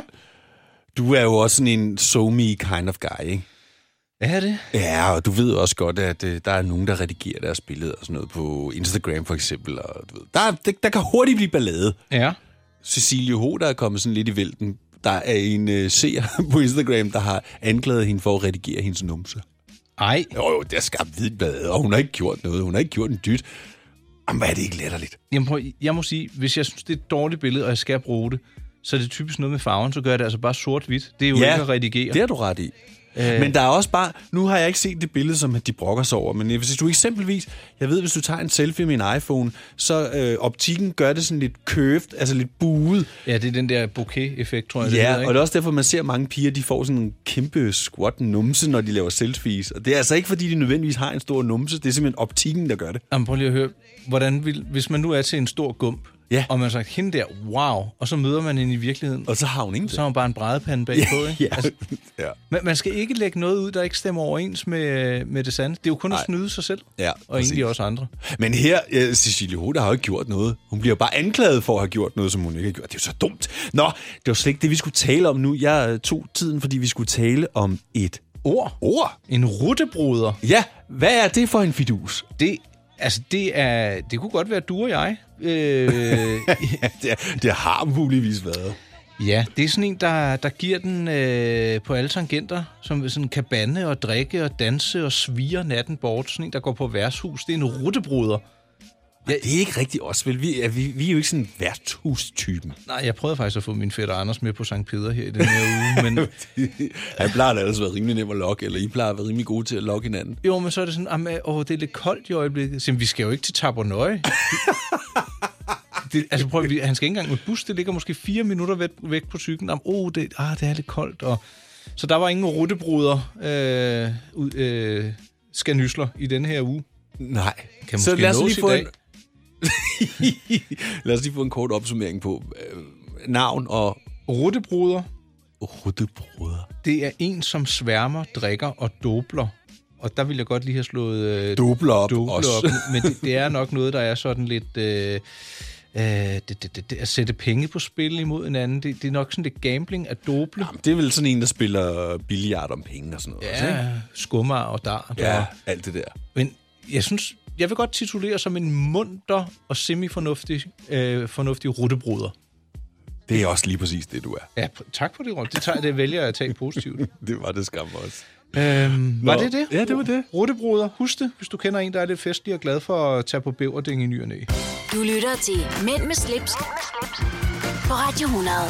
Du er jo også sådan en so-me kind of guy, ikke? Er det? Ja, og du ved også godt, at uh, der er nogen, der redigerer deres billeder og sådan noget på Instagram for eksempel. Og, du ved, der, der, der kan hurtigt blive ballade. Ja. Cecilie Ho, der er kommet sådan lidt i vælten. Der er en uh, seer på Instagram, der har anklaget hende for at redigere hendes numse. Ej. Jo, jo, det er skabt hvid ballade, og hun har ikke gjort noget. Hun har ikke gjort en dyt. Jamen, hvad er det ikke letterligt? Jamen, prøv, jeg må sige, hvis jeg synes, det er et dårligt billede, og jeg skal bruge det, så er det typisk noget med farven, så gør jeg det altså bare sort-hvidt. Det er jo ja, ikke at redigere. det har du ret i. Øh. Men der er også bare... Nu har jeg ikke set det billede, som de brokker sig over, men hvis du eksempelvis... Jeg ved, hvis du tager en selfie med en iPhone, så øh, optikken gør det sådan lidt curved, altså lidt buet. Ja, det er den der bokeh-effekt, tror jeg. Ja, det hedder, ikke? og det er også derfor, man ser mange piger, de får sådan en kæmpe squat numse, når de laver selfies. Og det er altså ikke, fordi de nødvendigvis har en stor numse. Det er simpelthen optikken, der gør det. Jamen, prøv lige at høre. Hvordan vil, hvis man nu er til en stor gump, ja. og man har sagt, hende der, wow, og så møder man hende i virkeligheden. Og så har hun ingenting. Så har hun bare en brædepande bagpå, ikke? ja. Altså, ja. man, man skal ikke lægge noget ud, der ikke stemmer overens med, med det sande. Det er jo kun Nej. at snyde sig selv, ja, og præcis. egentlig også andre. Men her, uh, Cecilie Ho, der har jo ikke gjort noget. Hun bliver bare anklaget for at have gjort noget, som hun ikke har gjort. Det er jo så dumt. Nå, det var slet ikke det, vi skulle tale om nu. Jeg tog tiden, fordi vi skulle tale om et ord. Ord? En ruttebruder. Ja, hvad er det for en fidus? Det Altså, det er... Det kunne godt være du og jeg. Øh, det, er, det har muligvis været. Ja, det er sådan en, der, der giver den øh, på alle tangenter, som sådan kan bande og drikke og danse og svire natten bort. Sådan en, der går på værtshus. Det er en ruttebruder. Ja, det er ikke rigtigt os, vel? Vi er, vi, vi er jo ikke sådan en værtshus-typen. Nej, jeg prøvede faktisk at få min fætter Anders med på Sankt Peter her i den her uge, men... Han plejer da ellers at være rimelig nem at lokke, eller I plejer at være rimelig gode til at lokke hinanden. Jo, men så er det sådan, at åh, det er lidt koldt i øjeblikket. Så vi skal jo ikke til Tabernøje. Det, altså prøv, vi, han skal ikke engang med bus, det ligger måske fire minutter væk, væk på cyklen. Åh, oh, det, ah, det er lidt koldt. Og... Så der var ingen ruttebruder øh, øh, skanysler i denne her uge. Nej. Kan så lad os lige få en... Lad os lige få en kort opsummering på øh, navn og... Ruttebruder. Ruttebruder. Det er en, som sværmer, drikker og dobler. Og der vil jeg godt lige have slået... Øh, dobler op dobler også. Op. Men det, det er nok noget, der er sådan lidt... Øh, øh, det, det, det, det, at sætte penge på spil imod hinanden. Det, det er nok sådan lidt gambling at doble. Jamen, det er vel sådan en, der spiller billiard om penge og sådan noget. Ja, også, skummer og dart. Ja, og, alt det der. Men jeg synes... Jeg vil godt titulere som en munter og semi-fornuftig øh, fornuftig ruttebruder. Det er også lige præcis det, du er. Ja, tak for det, Rolf. Det, tager, det vælger jeg at tage positivt. Det var det skam også. Øhm, var det det? Ja, det var det. Ruttebruder, husk det, hvis du kender en, der er lidt festlig og glad for at tage på bæverding i ny og næ. Du lytter til Mænd med slips på Radio hundrede.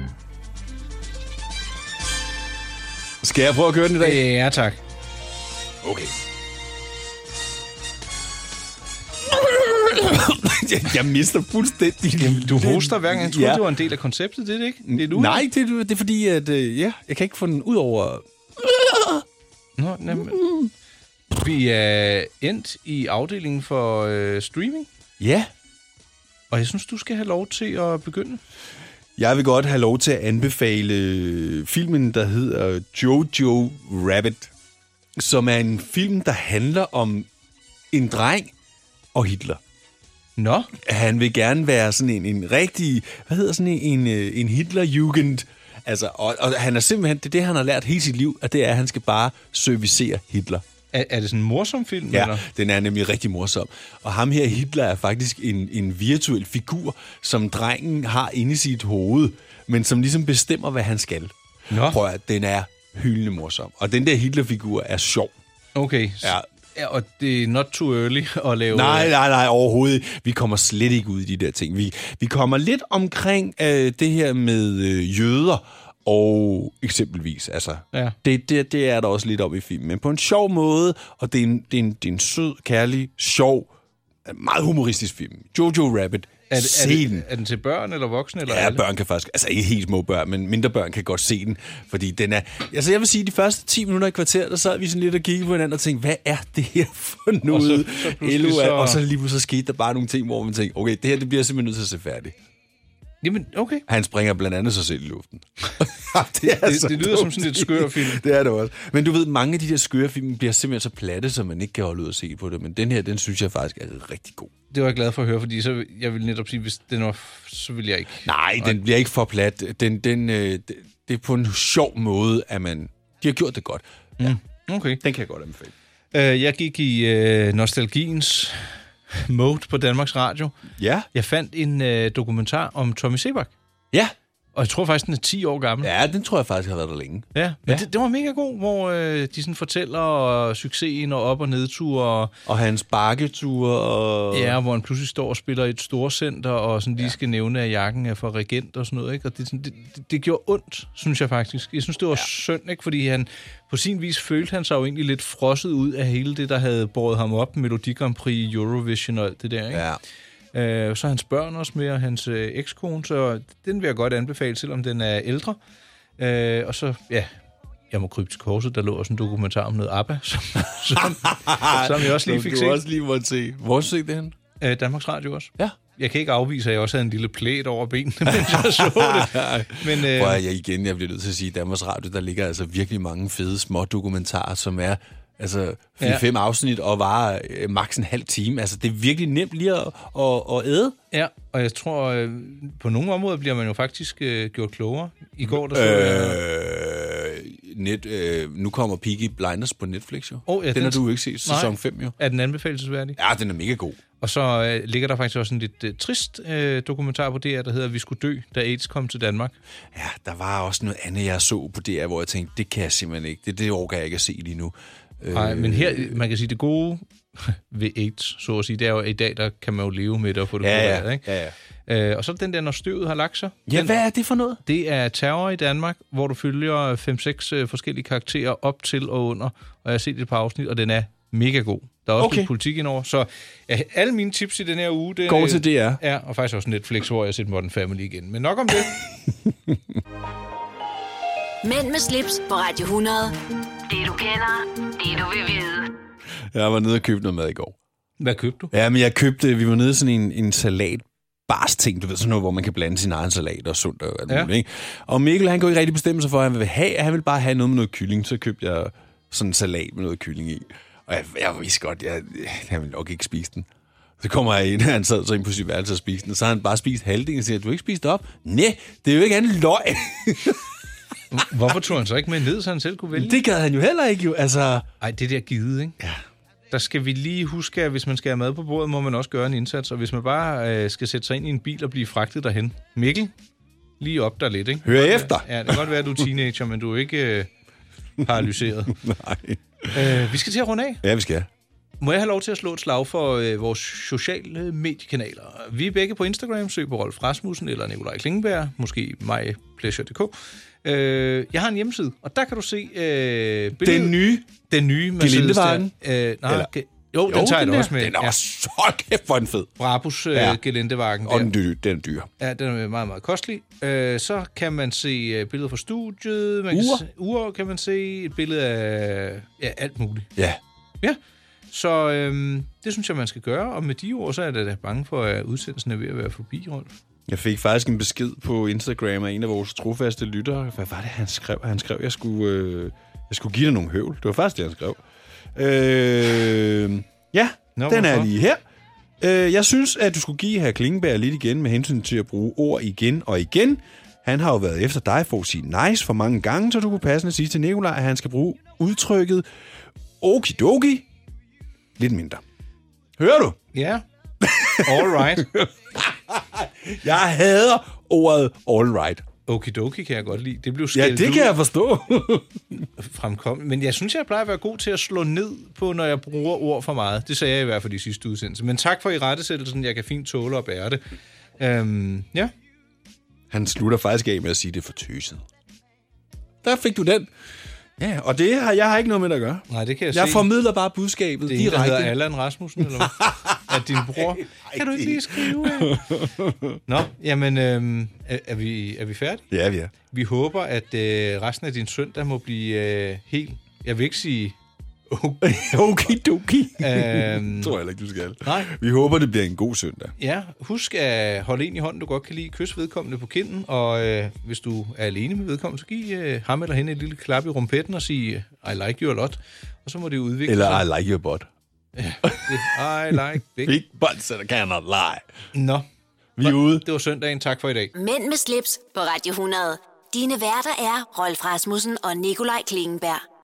Skal jeg prøve at køre den i dag? Ja, tak. Okay. jeg, jeg mister fuldstændig... Jamen, du hoster hver gang. Jeg troede, Ja. det var en del af konceptet, det er det ikke? Det er du, Nej, det, det er fordi, at øh, ja, jeg kan ikke få den ud over... Nå, jamen. Vi er endt i afdelingen for øh, streaming, Ja, og jeg synes, du skal have lov til at begynde. jeg vil godt have lov til at anbefale filmen, der hedder Jojo Rabbit, som er en film, der handler om en dreng og Hitler. Nå, Han vil gerne være sådan en, en rigtig, hvad hedder sådan en, en, en Hitlerjugend. Altså, og, og han er simpelthen, det er det, han har lært hele sit liv, at det er, at han skal bare servicere Hitler. er, er det sådan en morsom film? Ja, eller? den er nemlig rigtig morsom. Og ham her, Hitler, er faktisk en, en virtuel figur, som drengen har inde i sit hoved, men som ligesom bestemmer, hvad han skal. Nå. Prøv at den er hyldende morsom. Og den der Hitler-figur er sjov. Okay, Ja. ja, og det er not too early at lave... Nej, nej, nej, overhovedet. Vi kommer slet ikke ud i de der ting. Vi, vi kommer lidt omkring øh, det her med øh, jøder og eksempelvis. Altså, Ja. det, det, det er der også lidt om i filmen. Men på en sjov måde, og det er en, det er en, det er en sød, kærlig, sjov, meget humoristisk film. Jojo Rabbit. Er, det, er, Se den. det, er den til børn eller voksne? Eller Ja, alle? børn kan faktisk... Altså ikke helt små børn, men mindre børn kan godt se den. Fordi den er... Altså jeg vil sige, de første ti minutter i kvarter, der sad vi sådan lidt og kiggede på hinanden og tænkte, hvad er det her for noget? så- så pludselig L O A, så- Og så lige pludselig så skete der bare nogle ting, hvor man tænkte, okay, det her det bliver jeg simpelthen nødt til at se færdigt. Jamen, okay. Han springer blandt andet sig selv i luften. det, er Det, så det lyder dumt. som sådan et skør film. Det er det også. Men du ved, mange af de der skøre film bliver simpelthen så platte, så man ikke kan holde ud at se på det. Men den her, den synes jeg faktisk er rigtig god. Det var jeg glad for at høre, fordi så, jeg vil netop sige, hvis den var... Så vil jeg ikke... Nej, den bliver ikke for plat. Den, den, øh, det, det er på en sjov måde, at man... De har gjort det godt. Ja, Okay. den kan jeg godt anbefale. Uh, jeg gik i uh, nostalgiens mode på Danmarks Radio. Ja. Jeg fandt en uh, dokumentar om Tommy Sebak. Ja. Og jeg tror faktisk, den er ti år gammel. Ja, den tror jeg faktisk har været der længe. Ja, men ja. Det, det var mega god, hvor øh, de sådan fortæller og succesen og op- og nedture. Og, Og hans bakketure og... ja, hvor han pludselig står og spiller i et storcenter, og sådan lige ja. skal nævne, at jakken er for regent og sådan noget. Ikke? Og det, sådan, det, det, det gjorde ondt, synes jeg faktisk. Jeg synes, det var ja. synd, ikke? Fordi han på sin vis følte han sig jo egentlig lidt frosset ud af hele det, der havde båret ham op. Melodi Grand Prix, Eurovision og alt det der, ikke? Ja. Øh, så hans børn også med, og hans øh, ekskone, så den vil jeg godt anbefale, selvom den er ældre. Øh, og så, ja, jeg må krybe til korset, der lå også en dokumentar om noget ABBA, som, som, som jeg også lige fik du set. også lige måtte se. Hvor så det hen? Øh, Danmarks Radio også. Ja. Jeg kan ikke afvise, at jeg også havde en lille plæt over benene, mens jeg så det. Men, øh, Prøv at jeg igen, jeg bliver nødt til at sige, Danmarks Radio, der ligger altså virkelig mange fede små dokumentarer, som er altså Ja. fem afsnit og varer øh, maks en halv time. Altså, det er virkelig nemt lige at, at, at æde. ja, og jeg tror, øh, på nogle områder bliver man jo faktisk øh, gjort klogere. I går, der så jeg... Øh, net, øh, nu kommer Peaky Blinders på Netflix, jo. Oh, ja, den, den- har du jo ikke set, sæson Nej. fem, jo. Er den anbefalesværdig? Ja, den er mega god. Og så øh, ligger der faktisk også en lidt øh, trist øh, dokumentar på D R, der hedder Vi skulle dø, da AIDS kom til Danmark. Ja, der var også noget andet, jeg så på D R, hvor jeg tænkte, det kan jeg simpelthen ikke. Det, det overgår jeg ikke at se lige nu. Nej, men her, man kan sige, det gode ved AIDS, så at sige, det er jo, at i dag, der kan man jo leve med det og få det Ja, kureret, ja, ikke? ja, ja. Øh, og så den der, når støvet har lagt sig. Ja, den, hvad er det for noget? Det er terror i Danmark, hvor du følger fem seks øh, forskellige karakterer op til og under, og jeg har set et par afsnit, og den er mega god. Der er også Okay. lidt politik indover, så ja, alle mine tips i den her uge... Det, Går til D R. Ja, og faktisk også Netflix, hvor jeg har set Modern Family igen. Men nok om det. Mænd med slips på Radio hundrede. Det du kender, det du vil vide. Jeg var nede og købte noget mad i går. Hvad købte du? Ja, men jeg købte, vi var nede i sådan en, en salat, bars ting, du ved, sådan noget, hvor man kan blande sin egen salat og sundt og alt Ja. muligt, ikke? Og Mikkel, han kunne ikke rigtig bestemme sig for, at han vil have, han vil bare have noget med noget kylling, så købte jeg sådan en salat med noget kylling i. Og jeg, jeg vidste godt, jeg, jeg vil nok ikke spise den. Så kommer jeg ind, han sad så ind på sit værelse og spiste den, så har han bare spist halvdelen og siger, du har ikke spist op? Nej, det er jo ikke andet løg. Hvorfor tog han så ikke med ned, så han selv kunne vælge? Det gad han jo heller ikke, jo. Altså, Ej, det der givet, ikke? ja. Der skal vi lige huske, at hvis man skal have mad på bordet, må man også gøre en indsats. Og hvis man bare øh, skal sætte sig ind i en bil og blive fragtet derhen. Mikkel, lige op der lidt, ikke? Hør Det kan efter. godt være- Ja, det kan godt være, at du er teenager, men du er ikke øh, paralyseret. Nej. Øh, vi skal til at runde af. Ja, vi skal. Må jeg have lov til at slå et slag for øh, vores sociale mediekanaler? Vi er begge på Instagram, søg på Rolf Rasmussen eller Nikolaj Klingenberg, måske mypleasure punktum d k. Øh, jeg har en hjemmeside, og der kan du se øh, billedet. Den nye. Den nye Mercedes. Gelindevejen? der. Øh, nej, Eller- Ge- Jo, den tager jeg da også med. Den er ja. også, hold kæft, hvor den fed. Brabus Ja. uh, gelendevagen. Og den, dy- den er dyr. Ja, den er meget, meget kostelig. Uh, så kan man se uh, billeder fra studiet. Man Ure. Kan se, ure kan man se. Et billede af ja, alt muligt. Ja. Ja, så øhm, det synes jeg, man skal gøre. Og med de ord, så er jeg da bange for, at udsendelsen er ved at være forbi, Rolf. Jeg fik faktisk en besked på Instagram af en af vores trofaste lyttere. Hvad var det, han skrev? Han skrev, at jeg skulle, øh, jeg skulle give dig nogle høvl. Det var faktisk det, han skrev. Øh, ja, Nå, den hvorfor? er lige her. Øh, jeg synes, at du skulle give her Klingenberg lidt igen med hensyn til at bruge ord igen og igen. Han har jo været efter dig for at sige nice for mange gange, så du kunne passende sige til Nikolaj, at han skal bruge udtrykket okidoki lidt mindre. Hører du? Ja, all right. Jeg hader ordet all right. Okidoki kan jeg godt lide. Det blev Ja, skældt det ud kan jeg forstå. fremkommet. Men jeg synes, jeg plejer at være god til at slå ned på, når jeg bruger ord for meget. Det sagde jeg i hvert fald i sidste udsendelse. Men tak for irettesættelsen. Jeg kan fint tåle og bære det. Øhm, ja. Han slutter faktisk af med at sige, det er for tøset. Der fik du den. Ja, og det har jeg har ikke noget med det at gøre. Nej, det kan jeg, Jeg se. formidler bare budskabet Det er en, der direkte. hedder Allan Rasmussen, eller hvad? Er din bror? Kan du ikke lige skrive af? Nå, jamen, øhm, er, er, vi, er vi færdige? Ja, vi er. Vi håber, at øh, resten af din søndag må blive øh, helt... Jeg vil ikke sige... Okidoki. Øhm, tror jeg heller ikke, du skal. Nej. Vi håber, det bliver en god søndag. Ja, husk at holde en i hånden, du godt kan lide. Kys vedkommende på kinden, og øh, hvis du er alene med vedkommende, så giv øh, ham eller hende et lille klap i rumpetten og sige, I like you a lot. Og så må det udvikle Eller sig. I like your butt. I like big. Big butts that cannot lie. Nå, Vi er ude. det var søndagen. Tak for i dag. Mænd med slips på Radio hundrede. Dine værter er Rolf Rasmussen og Nikolaj Klingenberg.